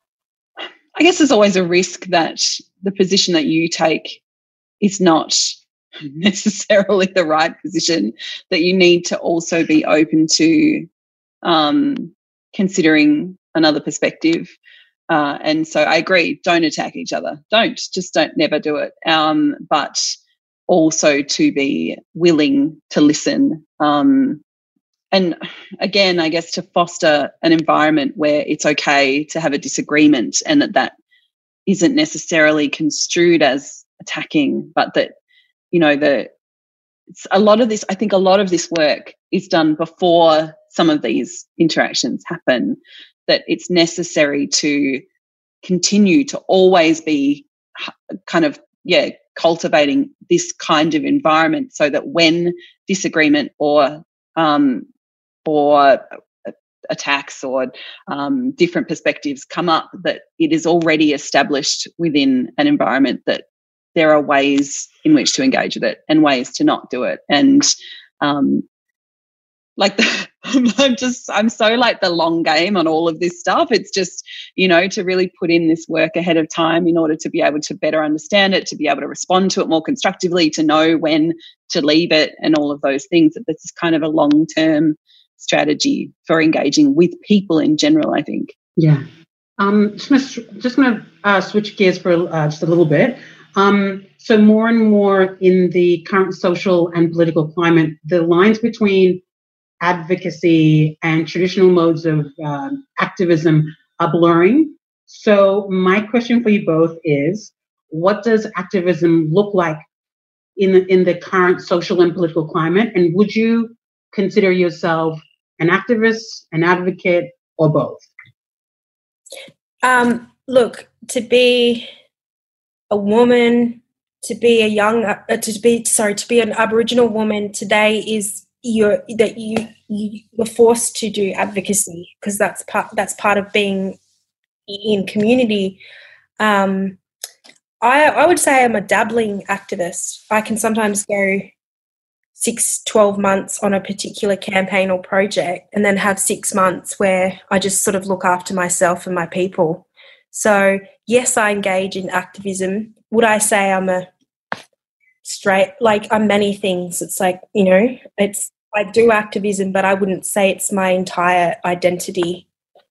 I guess there's always a risk that the position that you take is not necessarily the right position, that you need to also be open to um, considering another perspective. Uh, and so I agree, don't attack each other. Don't, just don't, never do it. Um, but also to be willing to listen. Um, and again, I guess to foster an environment where it's okay to have a disagreement and that that isn't necessarily construed as attacking, but that, you know, the it's a lot of this, I think a lot of this work is done before some of these interactions happen, that it's necessary to continue to always be kind of, yeah, cultivating this kind of environment so that when disagreement or um, or attacks or um, different perspectives come up, that it is already established within an environment that there are ways in which to engage with it and ways to not do it. And um, like the, I'm just, I'm so like the long game on all of this stuff. It's just, you know, to really put in this work ahead of time in order to be able to better understand it, to be able to respond to it more constructively, to know when to leave it and all of those things. That this is kind of a long-term strategy for engaging with people in general, I think. Yeah. Um, just going to uh, switch gears for uh, just a little bit. Um, so more and more in the current social and political climate, the lines between advocacy and traditional modes of uh, activism are blurring. So my question for you both is, what does activism look like in the, in the current social and political climate? And would you consider yourself an activist, an advocate, or both? Um, look, to be a woman, to be a young, uh, to be sorry, to be an Aboriginal woman today is you're that you you were forced to do advocacy because that's part that's part of being in community. Um, I I would say I'm a dabbling activist. I can sometimes go six, twelve months on a particular campaign or project and then have six months where I just sort of look after myself and my people. So, yes, I engage in activism. Would I say I'm a straight, like I'm many things. It's like, you know, it's I do activism, but I wouldn't say it's my entire identity.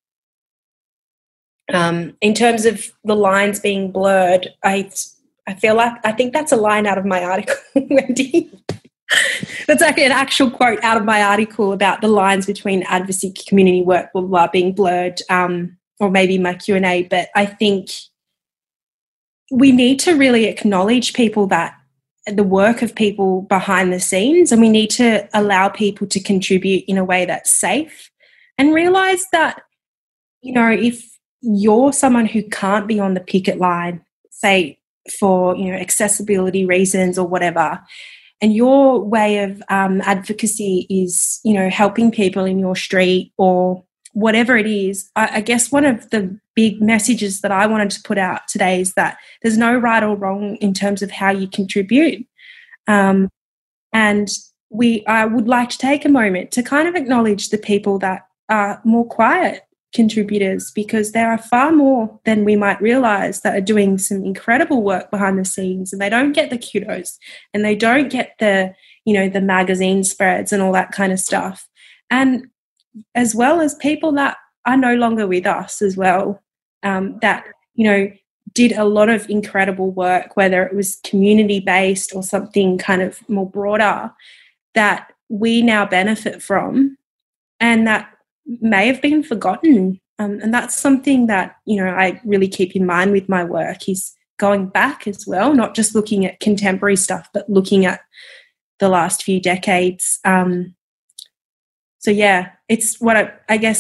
Um, in terms of the lines being blurred, I I feel like I think that's a line out of my article, Wendy. That's actually an actual quote out of my article about the lines between advocacy, community work, blah, blah, blah being blurred, um, or maybe my Q and A. But I think we need to really acknowledge people that the work of people behind the scenes, and we need to allow people to contribute in a way that's safe and realise that, you know, if you're someone who can't be on the picket line, say for, you know, accessibility reasons or whatever, and your way of um, advocacy is, you know, helping people in your street or whatever it is, I, I guess one of the big messages that I wanted to put out today is that there's no right or wrong in terms of how you contribute. Um, and we, I would like to take a moment to kind of acknowledge the people that are more quiet contributors, because there are far more than we might realise that are doing some incredible work behind the scenes, and they don't get the kudos and they don't get the, you know, the magazine spreads and all that kind of stuff. And as well as people that are no longer with us as well, um, that, you know, did a lot of incredible work, whether it was community-based or something kind of more broader, that we now benefit from and that may have been forgotten. Um, and that's something that, you know, I really keep in mind with my work, is going back as well, not just looking at contemporary stuff, but looking at the last few decades. Um, so, yeah, it's what I, I guess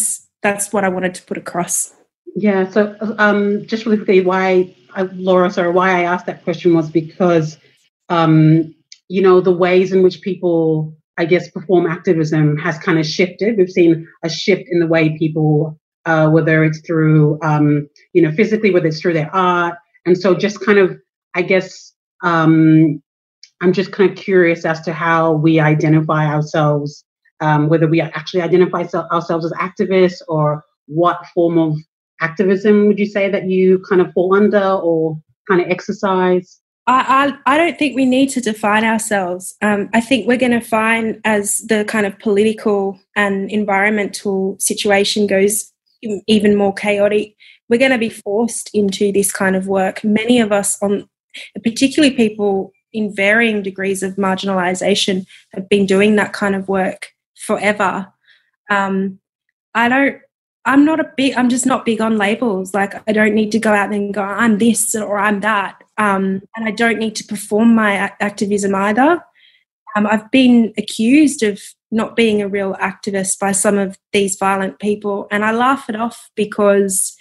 that's what I wanted to put across. Yeah. So um, just really quickly, why, I, Laura, sorry, why I asked that question was because, um, you know, the ways in which people, I guess, perform activism has kind of shifted. We've seen a shift in the way people, uh, whether it's through, um, you know, physically, whether it's through their art. And so just kind of, I guess, um, I'm just kind of curious as to how we identify ourselves, um, whether we actually identify so- ourselves as activists, or what form of activism would you say that you kind of fall under or kind of exercise? I, I, I don't think we need to define ourselves. Um, I think we're going to find, as the kind of political and environmental situation goes even more chaotic, we're going to be forced into this kind of work. Many of us, on particularly people in varying degrees of marginalisation, have been doing that kind of work forever. Um, I don't. I'm not a big. I'm just not big on labels. Like, I don't need to go out and go, I'm this or I'm that. Um, and I don't need to perform my activism either. Um, I've been accused of not being a real activist by some of these violent people, and I laugh it off, because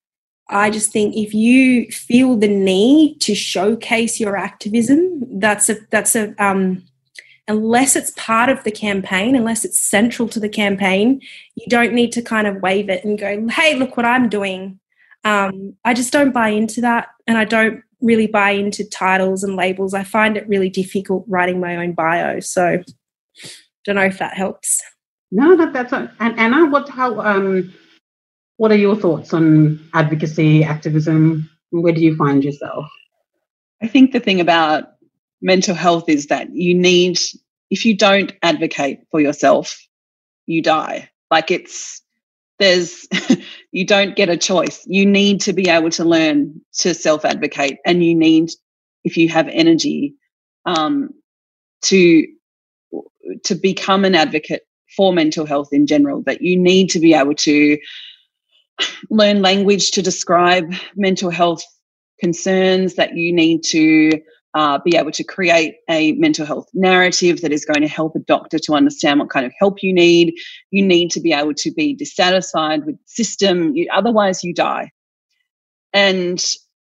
I just think if you feel the need to showcase your activism, that's a that's a um, unless it's part of the campaign, unless it's central to the campaign, you don't need to kind of wave it and go, hey, look what I'm doing. Um, I just don't buy into that, and I don't really buy into titles and labels. I find it really difficult writing my own bio, so don't know if that helps. No, that, that's a, and Anna, what how um what are your thoughts on advocacy, activism? Where do you find yourself? I think the thing about mental health is that you need, if you don't advocate for yourself, you die. Like, it's, there's, you don't get a choice. You need to be able to learn to self-advocate, and you need, if you have energy, um, to, to become an advocate for mental health in general, that you need to be able to learn language to describe mental health concerns, that you need to uh, be able to create a mental health narrative that is going to help a doctor to understand what kind of help you need. You need to be able to be dissatisfied with the system. You, otherwise, you die. And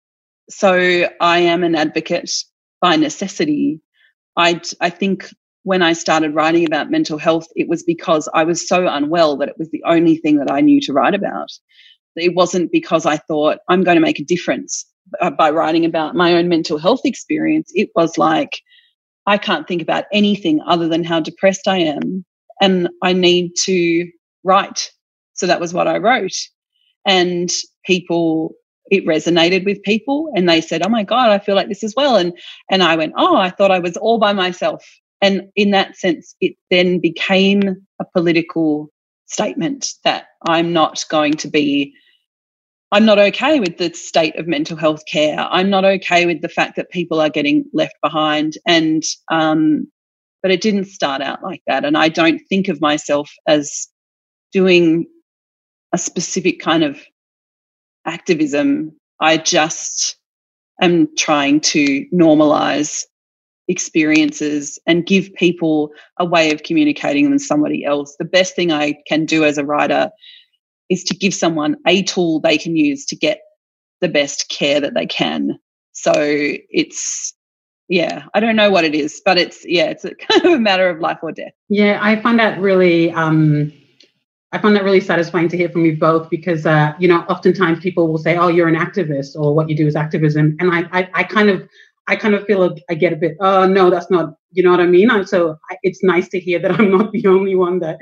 so I am an advocate by necessity. I, I think when I started writing about mental health, it was because I was so unwell that it was the only thing that I knew to write about. It wasn't because I thought I'm going to make a difference by writing about my own mental health experience. It was like, I can't think about anything other than how depressed I am, and I need to write. So that was what I wrote. And people, it resonated with people, and they said, oh my God, I feel like this as well. And, and I went, oh, I thought I was all by myself. And in that sense, it then became a political statement that I'm not going to be, I'm not okay with the state of mental health care. I'm not okay with the fact that people are getting left behind. And, um, but it didn't start out like that. And I don't think of myself as doing a specific kind of activism. I just am trying to normalize experiences and give people a way of communicating with somebody else. The best thing I can do as a writer is to give someone a tool they can use to get the best care that they can. So it's, yeah, I don't know what it is, but it's, yeah, it's a kind of a matter of life or death. Yeah, I find that really, um, I find that really satisfying to hear from you both, because, uh, you know, oftentimes people will say, oh, you're an activist, or what you do is activism. And I, I, I kind of, I kind of feel like I get a bit, oh, no, that's not, you know what I mean? I, so I, it's nice to hear that I'm not the only one that,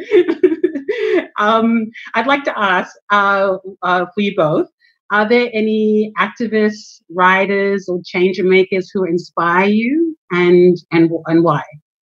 um, I'd like to ask uh, uh, for you both, are there any activists, writers, or change makers who inspire you, and, and, and why?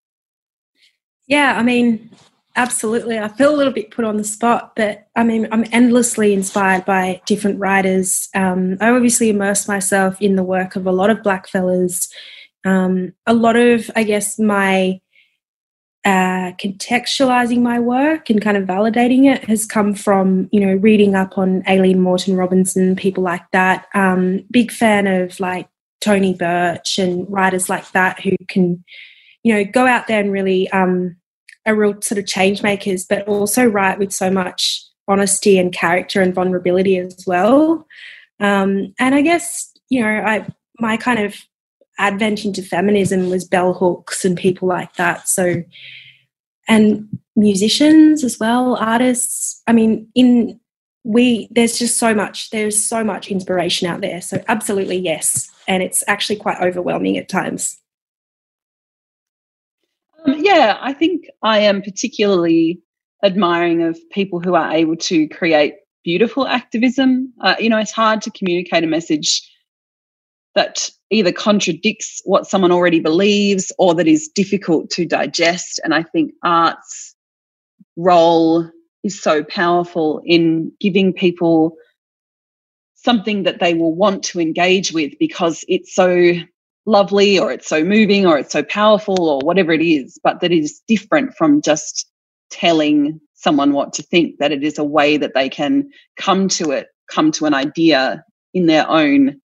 Yeah, I mean, absolutely. I feel a little bit put on the spot, but I mean, I'm endlessly inspired by different writers. Um, I obviously immerse myself in the work of a lot of Black fellas. Um, a lot of, I guess, my uh, contextualizing my work and kind of validating it has come from, you know, reading up on Aileen Moreton Robinson, people like that. Um, big fan of like Tony Birch and writers like that who can, you know, go out there and really um, are real sort of change makers, but also write with so much honesty and character and vulnerability as well. Um, and I guess, you know, I my kind of advent into feminism was bell hooks and people like that. So, and musicians as well, artists. I mean, in we there's just so much. There's so much inspiration out there. So absolutely yes, and it's actually quite overwhelming at times. Um, yeah, I think I am particularly admiring of people who are able to create beautiful activism. Uh, you know, it's hard to communicate a message that either contradicts what someone already believes or that is difficult to digest. And I think art's role is so powerful in giving people something that they will want to engage with because it's so lovely or it's so moving or it's so powerful or whatever it is, but that it is different from just telling someone what to think, that it is a way that they can come to it, come to an idea in their own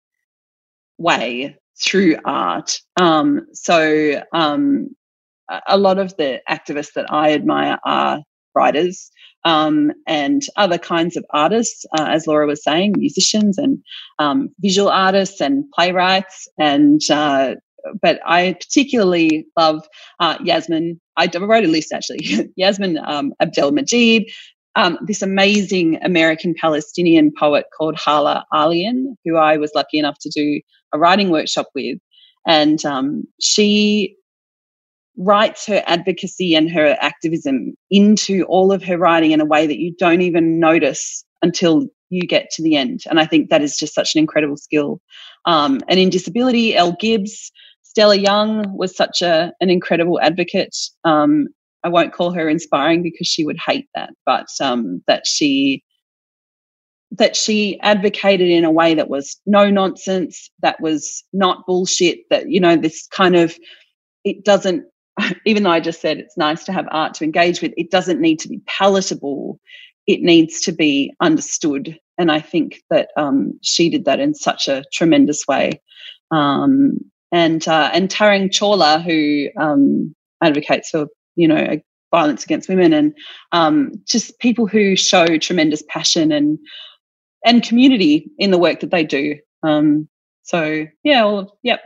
way through art. Um, so um, a lot of the activists that I admire are writers um, and other kinds of artists, uh, as Laura was saying, musicians and um, visual artists and playwrights. And uh, but I particularly love uh, Yasmin. I wrote a list actually. Yasmin um, Abdel-Majid, um, this amazing American-Palestinian poet called Hala Alian, who I was lucky enough to do a writing workshop with. And um, she writes her advocacy and her activism into all of her writing in a way that you don't even notice until you get to the end. And I think that is just such an incredible skill. Um, and in disability, Elle Gibbs, Stella Young was such a, an incredible advocate. Um, I won't call her inspiring because she would hate that, but um, that she that she advocated in a way that was no nonsense, that was not bullshit, that, you know, this kind of, it doesn't, even though I just said it's nice to have art to engage with, it doesn't need to be palatable. It needs to be understood. And I think that um, she did that in such a tremendous way. Um, and uh, and Tarang Chawla, who um, advocates for, you know, violence against women, and um, just people who show tremendous passion and and community in the work that they do. Um, so, yeah, well, yep.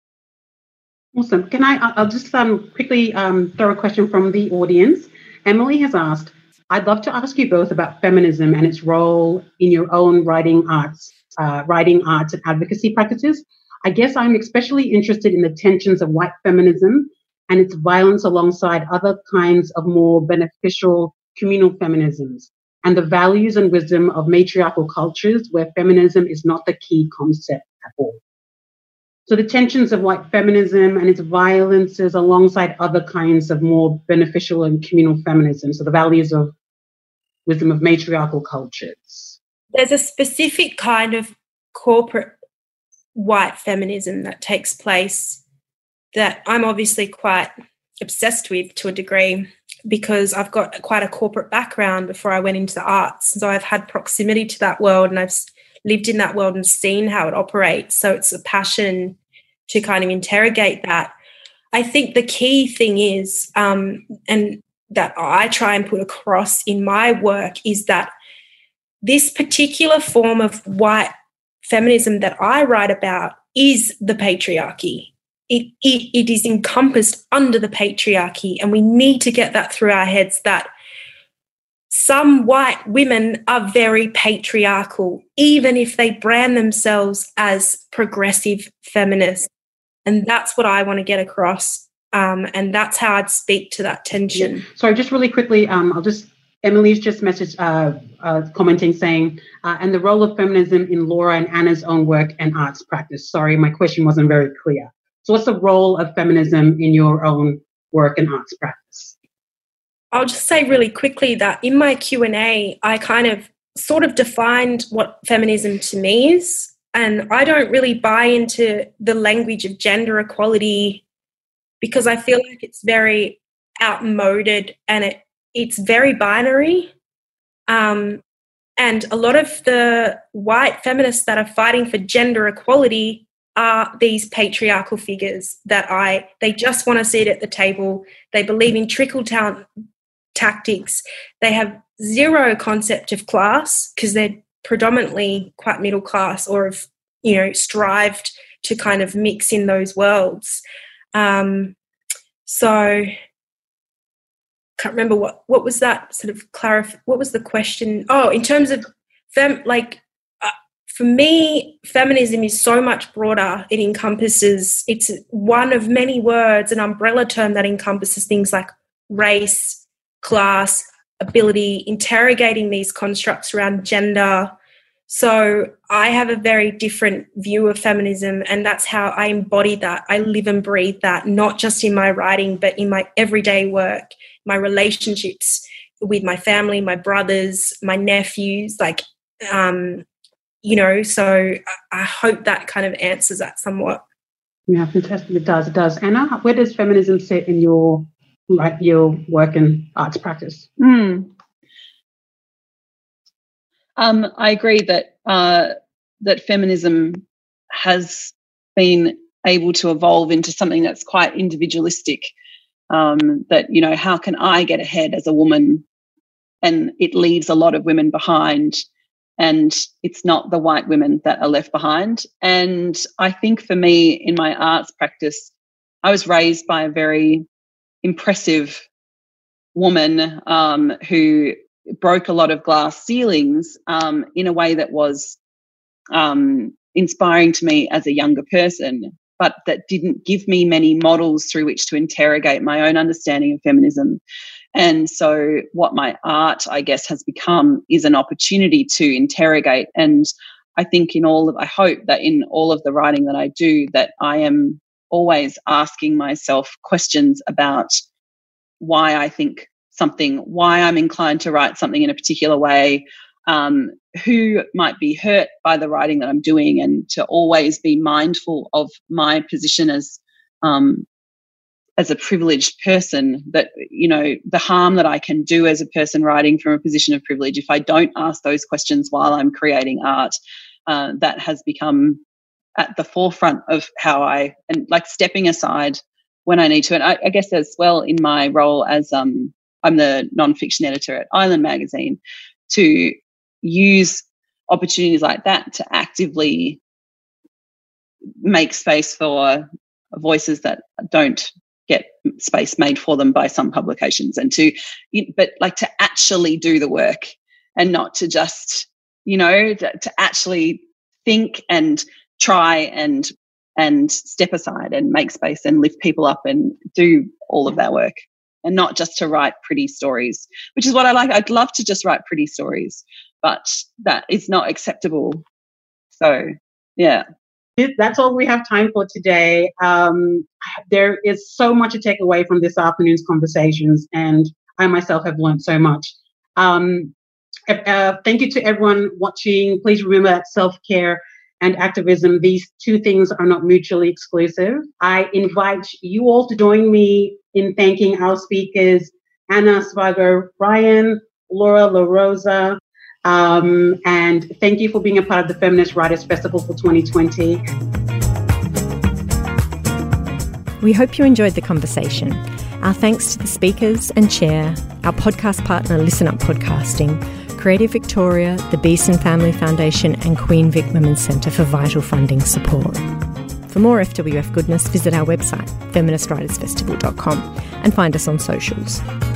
Awesome. Can I, I'll just um, quickly um, throw a question from the audience. Emily has asked, I'd love to ask you both about feminism and its role in your own writing arts, uh, writing arts and advocacy practices. I guess I'm especially interested in the tensions of white feminism and its violence alongside other kinds of more beneficial communal feminisms, and the values and wisdom of matriarchal cultures where feminism is not the key concept at all. So the tensions of white feminism and its violences alongside other kinds of more beneficial and communal feminism, so the values of wisdom of matriarchal cultures. There's a specific kind of corporate white feminism that takes place that I'm obviously quite obsessed with to a degree, because I've got quite a corporate background before I went into the arts. So I've had proximity to that world and I've lived in that world and seen how it operates. So it's a passion to kind of interrogate that. I think the key thing is, um, and that I try and put across in my work, is that this particular form of white feminism that I write about is the patriarchy. It, it, it is encompassed under the patriarchy, and we need to get that through our heads that some white women are very patriarchal, even if they brand themselves as progressive feminists. And that's what I want to get across, um, and that's how I'd speak to that tension. Yeah. Sorry, just really quickly, um, I'll just, Emily's just messaged, uh, uh, commenting saying, uh, and the role of feminism in Laura and Anna's own work and arts practice. Sorry, my question wasn't very clear. So what's the role of feminism in your own work and arts practice? I'll just say really quickly that in my Q and A, I kind of sort of defined what feminism to me is, and I don't really buy into the language of gender equality because I feel like it's very outmoded and it it's very binary. Um, and a lot of the white feminists that are fighting for gender equality are these patriarchal figures that I, they just want to sit at the table. They believe in trickle down, tactics. They have zero concept of class because they're predominantly quite middle class or have, you know, strived to kind of mix in those worlds. Um, so can't remember what, what was that sort of clarif- what was the question? Oh, in terms of fem, like uh, for me, feminism is so much broader. It encompasses, it's one of many words, an umbrella term that encompasses things like race, class, ability, interrogating these constructs around gender. So I have a very different view of feminism, and that's how I embody that. I live and breathe that, not just in my writing, but in my everyday work, my relationships with my family, my brothers, my nephews, like, um, you know, so I hope that kind of answers that somewhat. Yeah, fantastic. It does. It does. Anna, where does feminism sit in your like your work and arts practice? Mm. Um, I agree that uh, that feminism has been able to evolve into something that's quite individualistic. Um, that, you know, how can I get ahead as a woman? And it leaves a lot of women behind, and it's not the white women that are left behind. And I think for me in my arts practice, I was raised by a very impressive woman um, who broke a lot of glass ceilings um, in a way that was um, inspiring to me as a younger person, but that didn't give me many models through which to interrogate my own understanding of feminism. And so what my art, I guess, has become is an opportunity to interrogate. And I think in all of, I hope that in all of the writing that I do, that I am always asking myself questions about why I think something, why I'm inclined to write something in a particular way, um, who might be hurt by the writing that I'm doing, and to always be mindful of my position as um, as a privileged person, that, you know, the harm that I can do as a person writing from a position of privilege if I don't ask those questions while I'm creating art. Uh, that has become at the forefront of how I, and like stepping aside when I need to. And I, I guess as well in my role as um, I'm the nonfiction editor at Island Magazine, to use opportunities like that to actively make space for voices that don't get space made for them by some publications, and to, but like to actually do the work and not to just, you know, to, to actually think and try and and step aside and make space and lift people up and do all of that work, and not just to write pretty stories, which is what I like. I'd love to just write pretty stories, but that is not acceptable. So, yeah. That's all we have time for today. Um, there is so much to take away from this afternoon's conversations, and I myself have learned so much. Um, uh, thank you to everyone watching. Please remember that self-care and activism, these two things are not mutually exclusive. I invite you all to join me in thanking our speakers, Anna Spargo-Ryan, Laura LaRosa, um, and thank you for being a part of the Feminist Writers Festival for twenty twenty. We hope you enjoyed the conversation. Our thanks to the speakers and chair, our podcast partner Listen Up Podcasting, Creative Victoria, the Beeson Family Foundation and Queen Vic Women's Centre for vital funding support. For more F W F goodness, visit our website, feminist writers festival dot com, and find us on socials.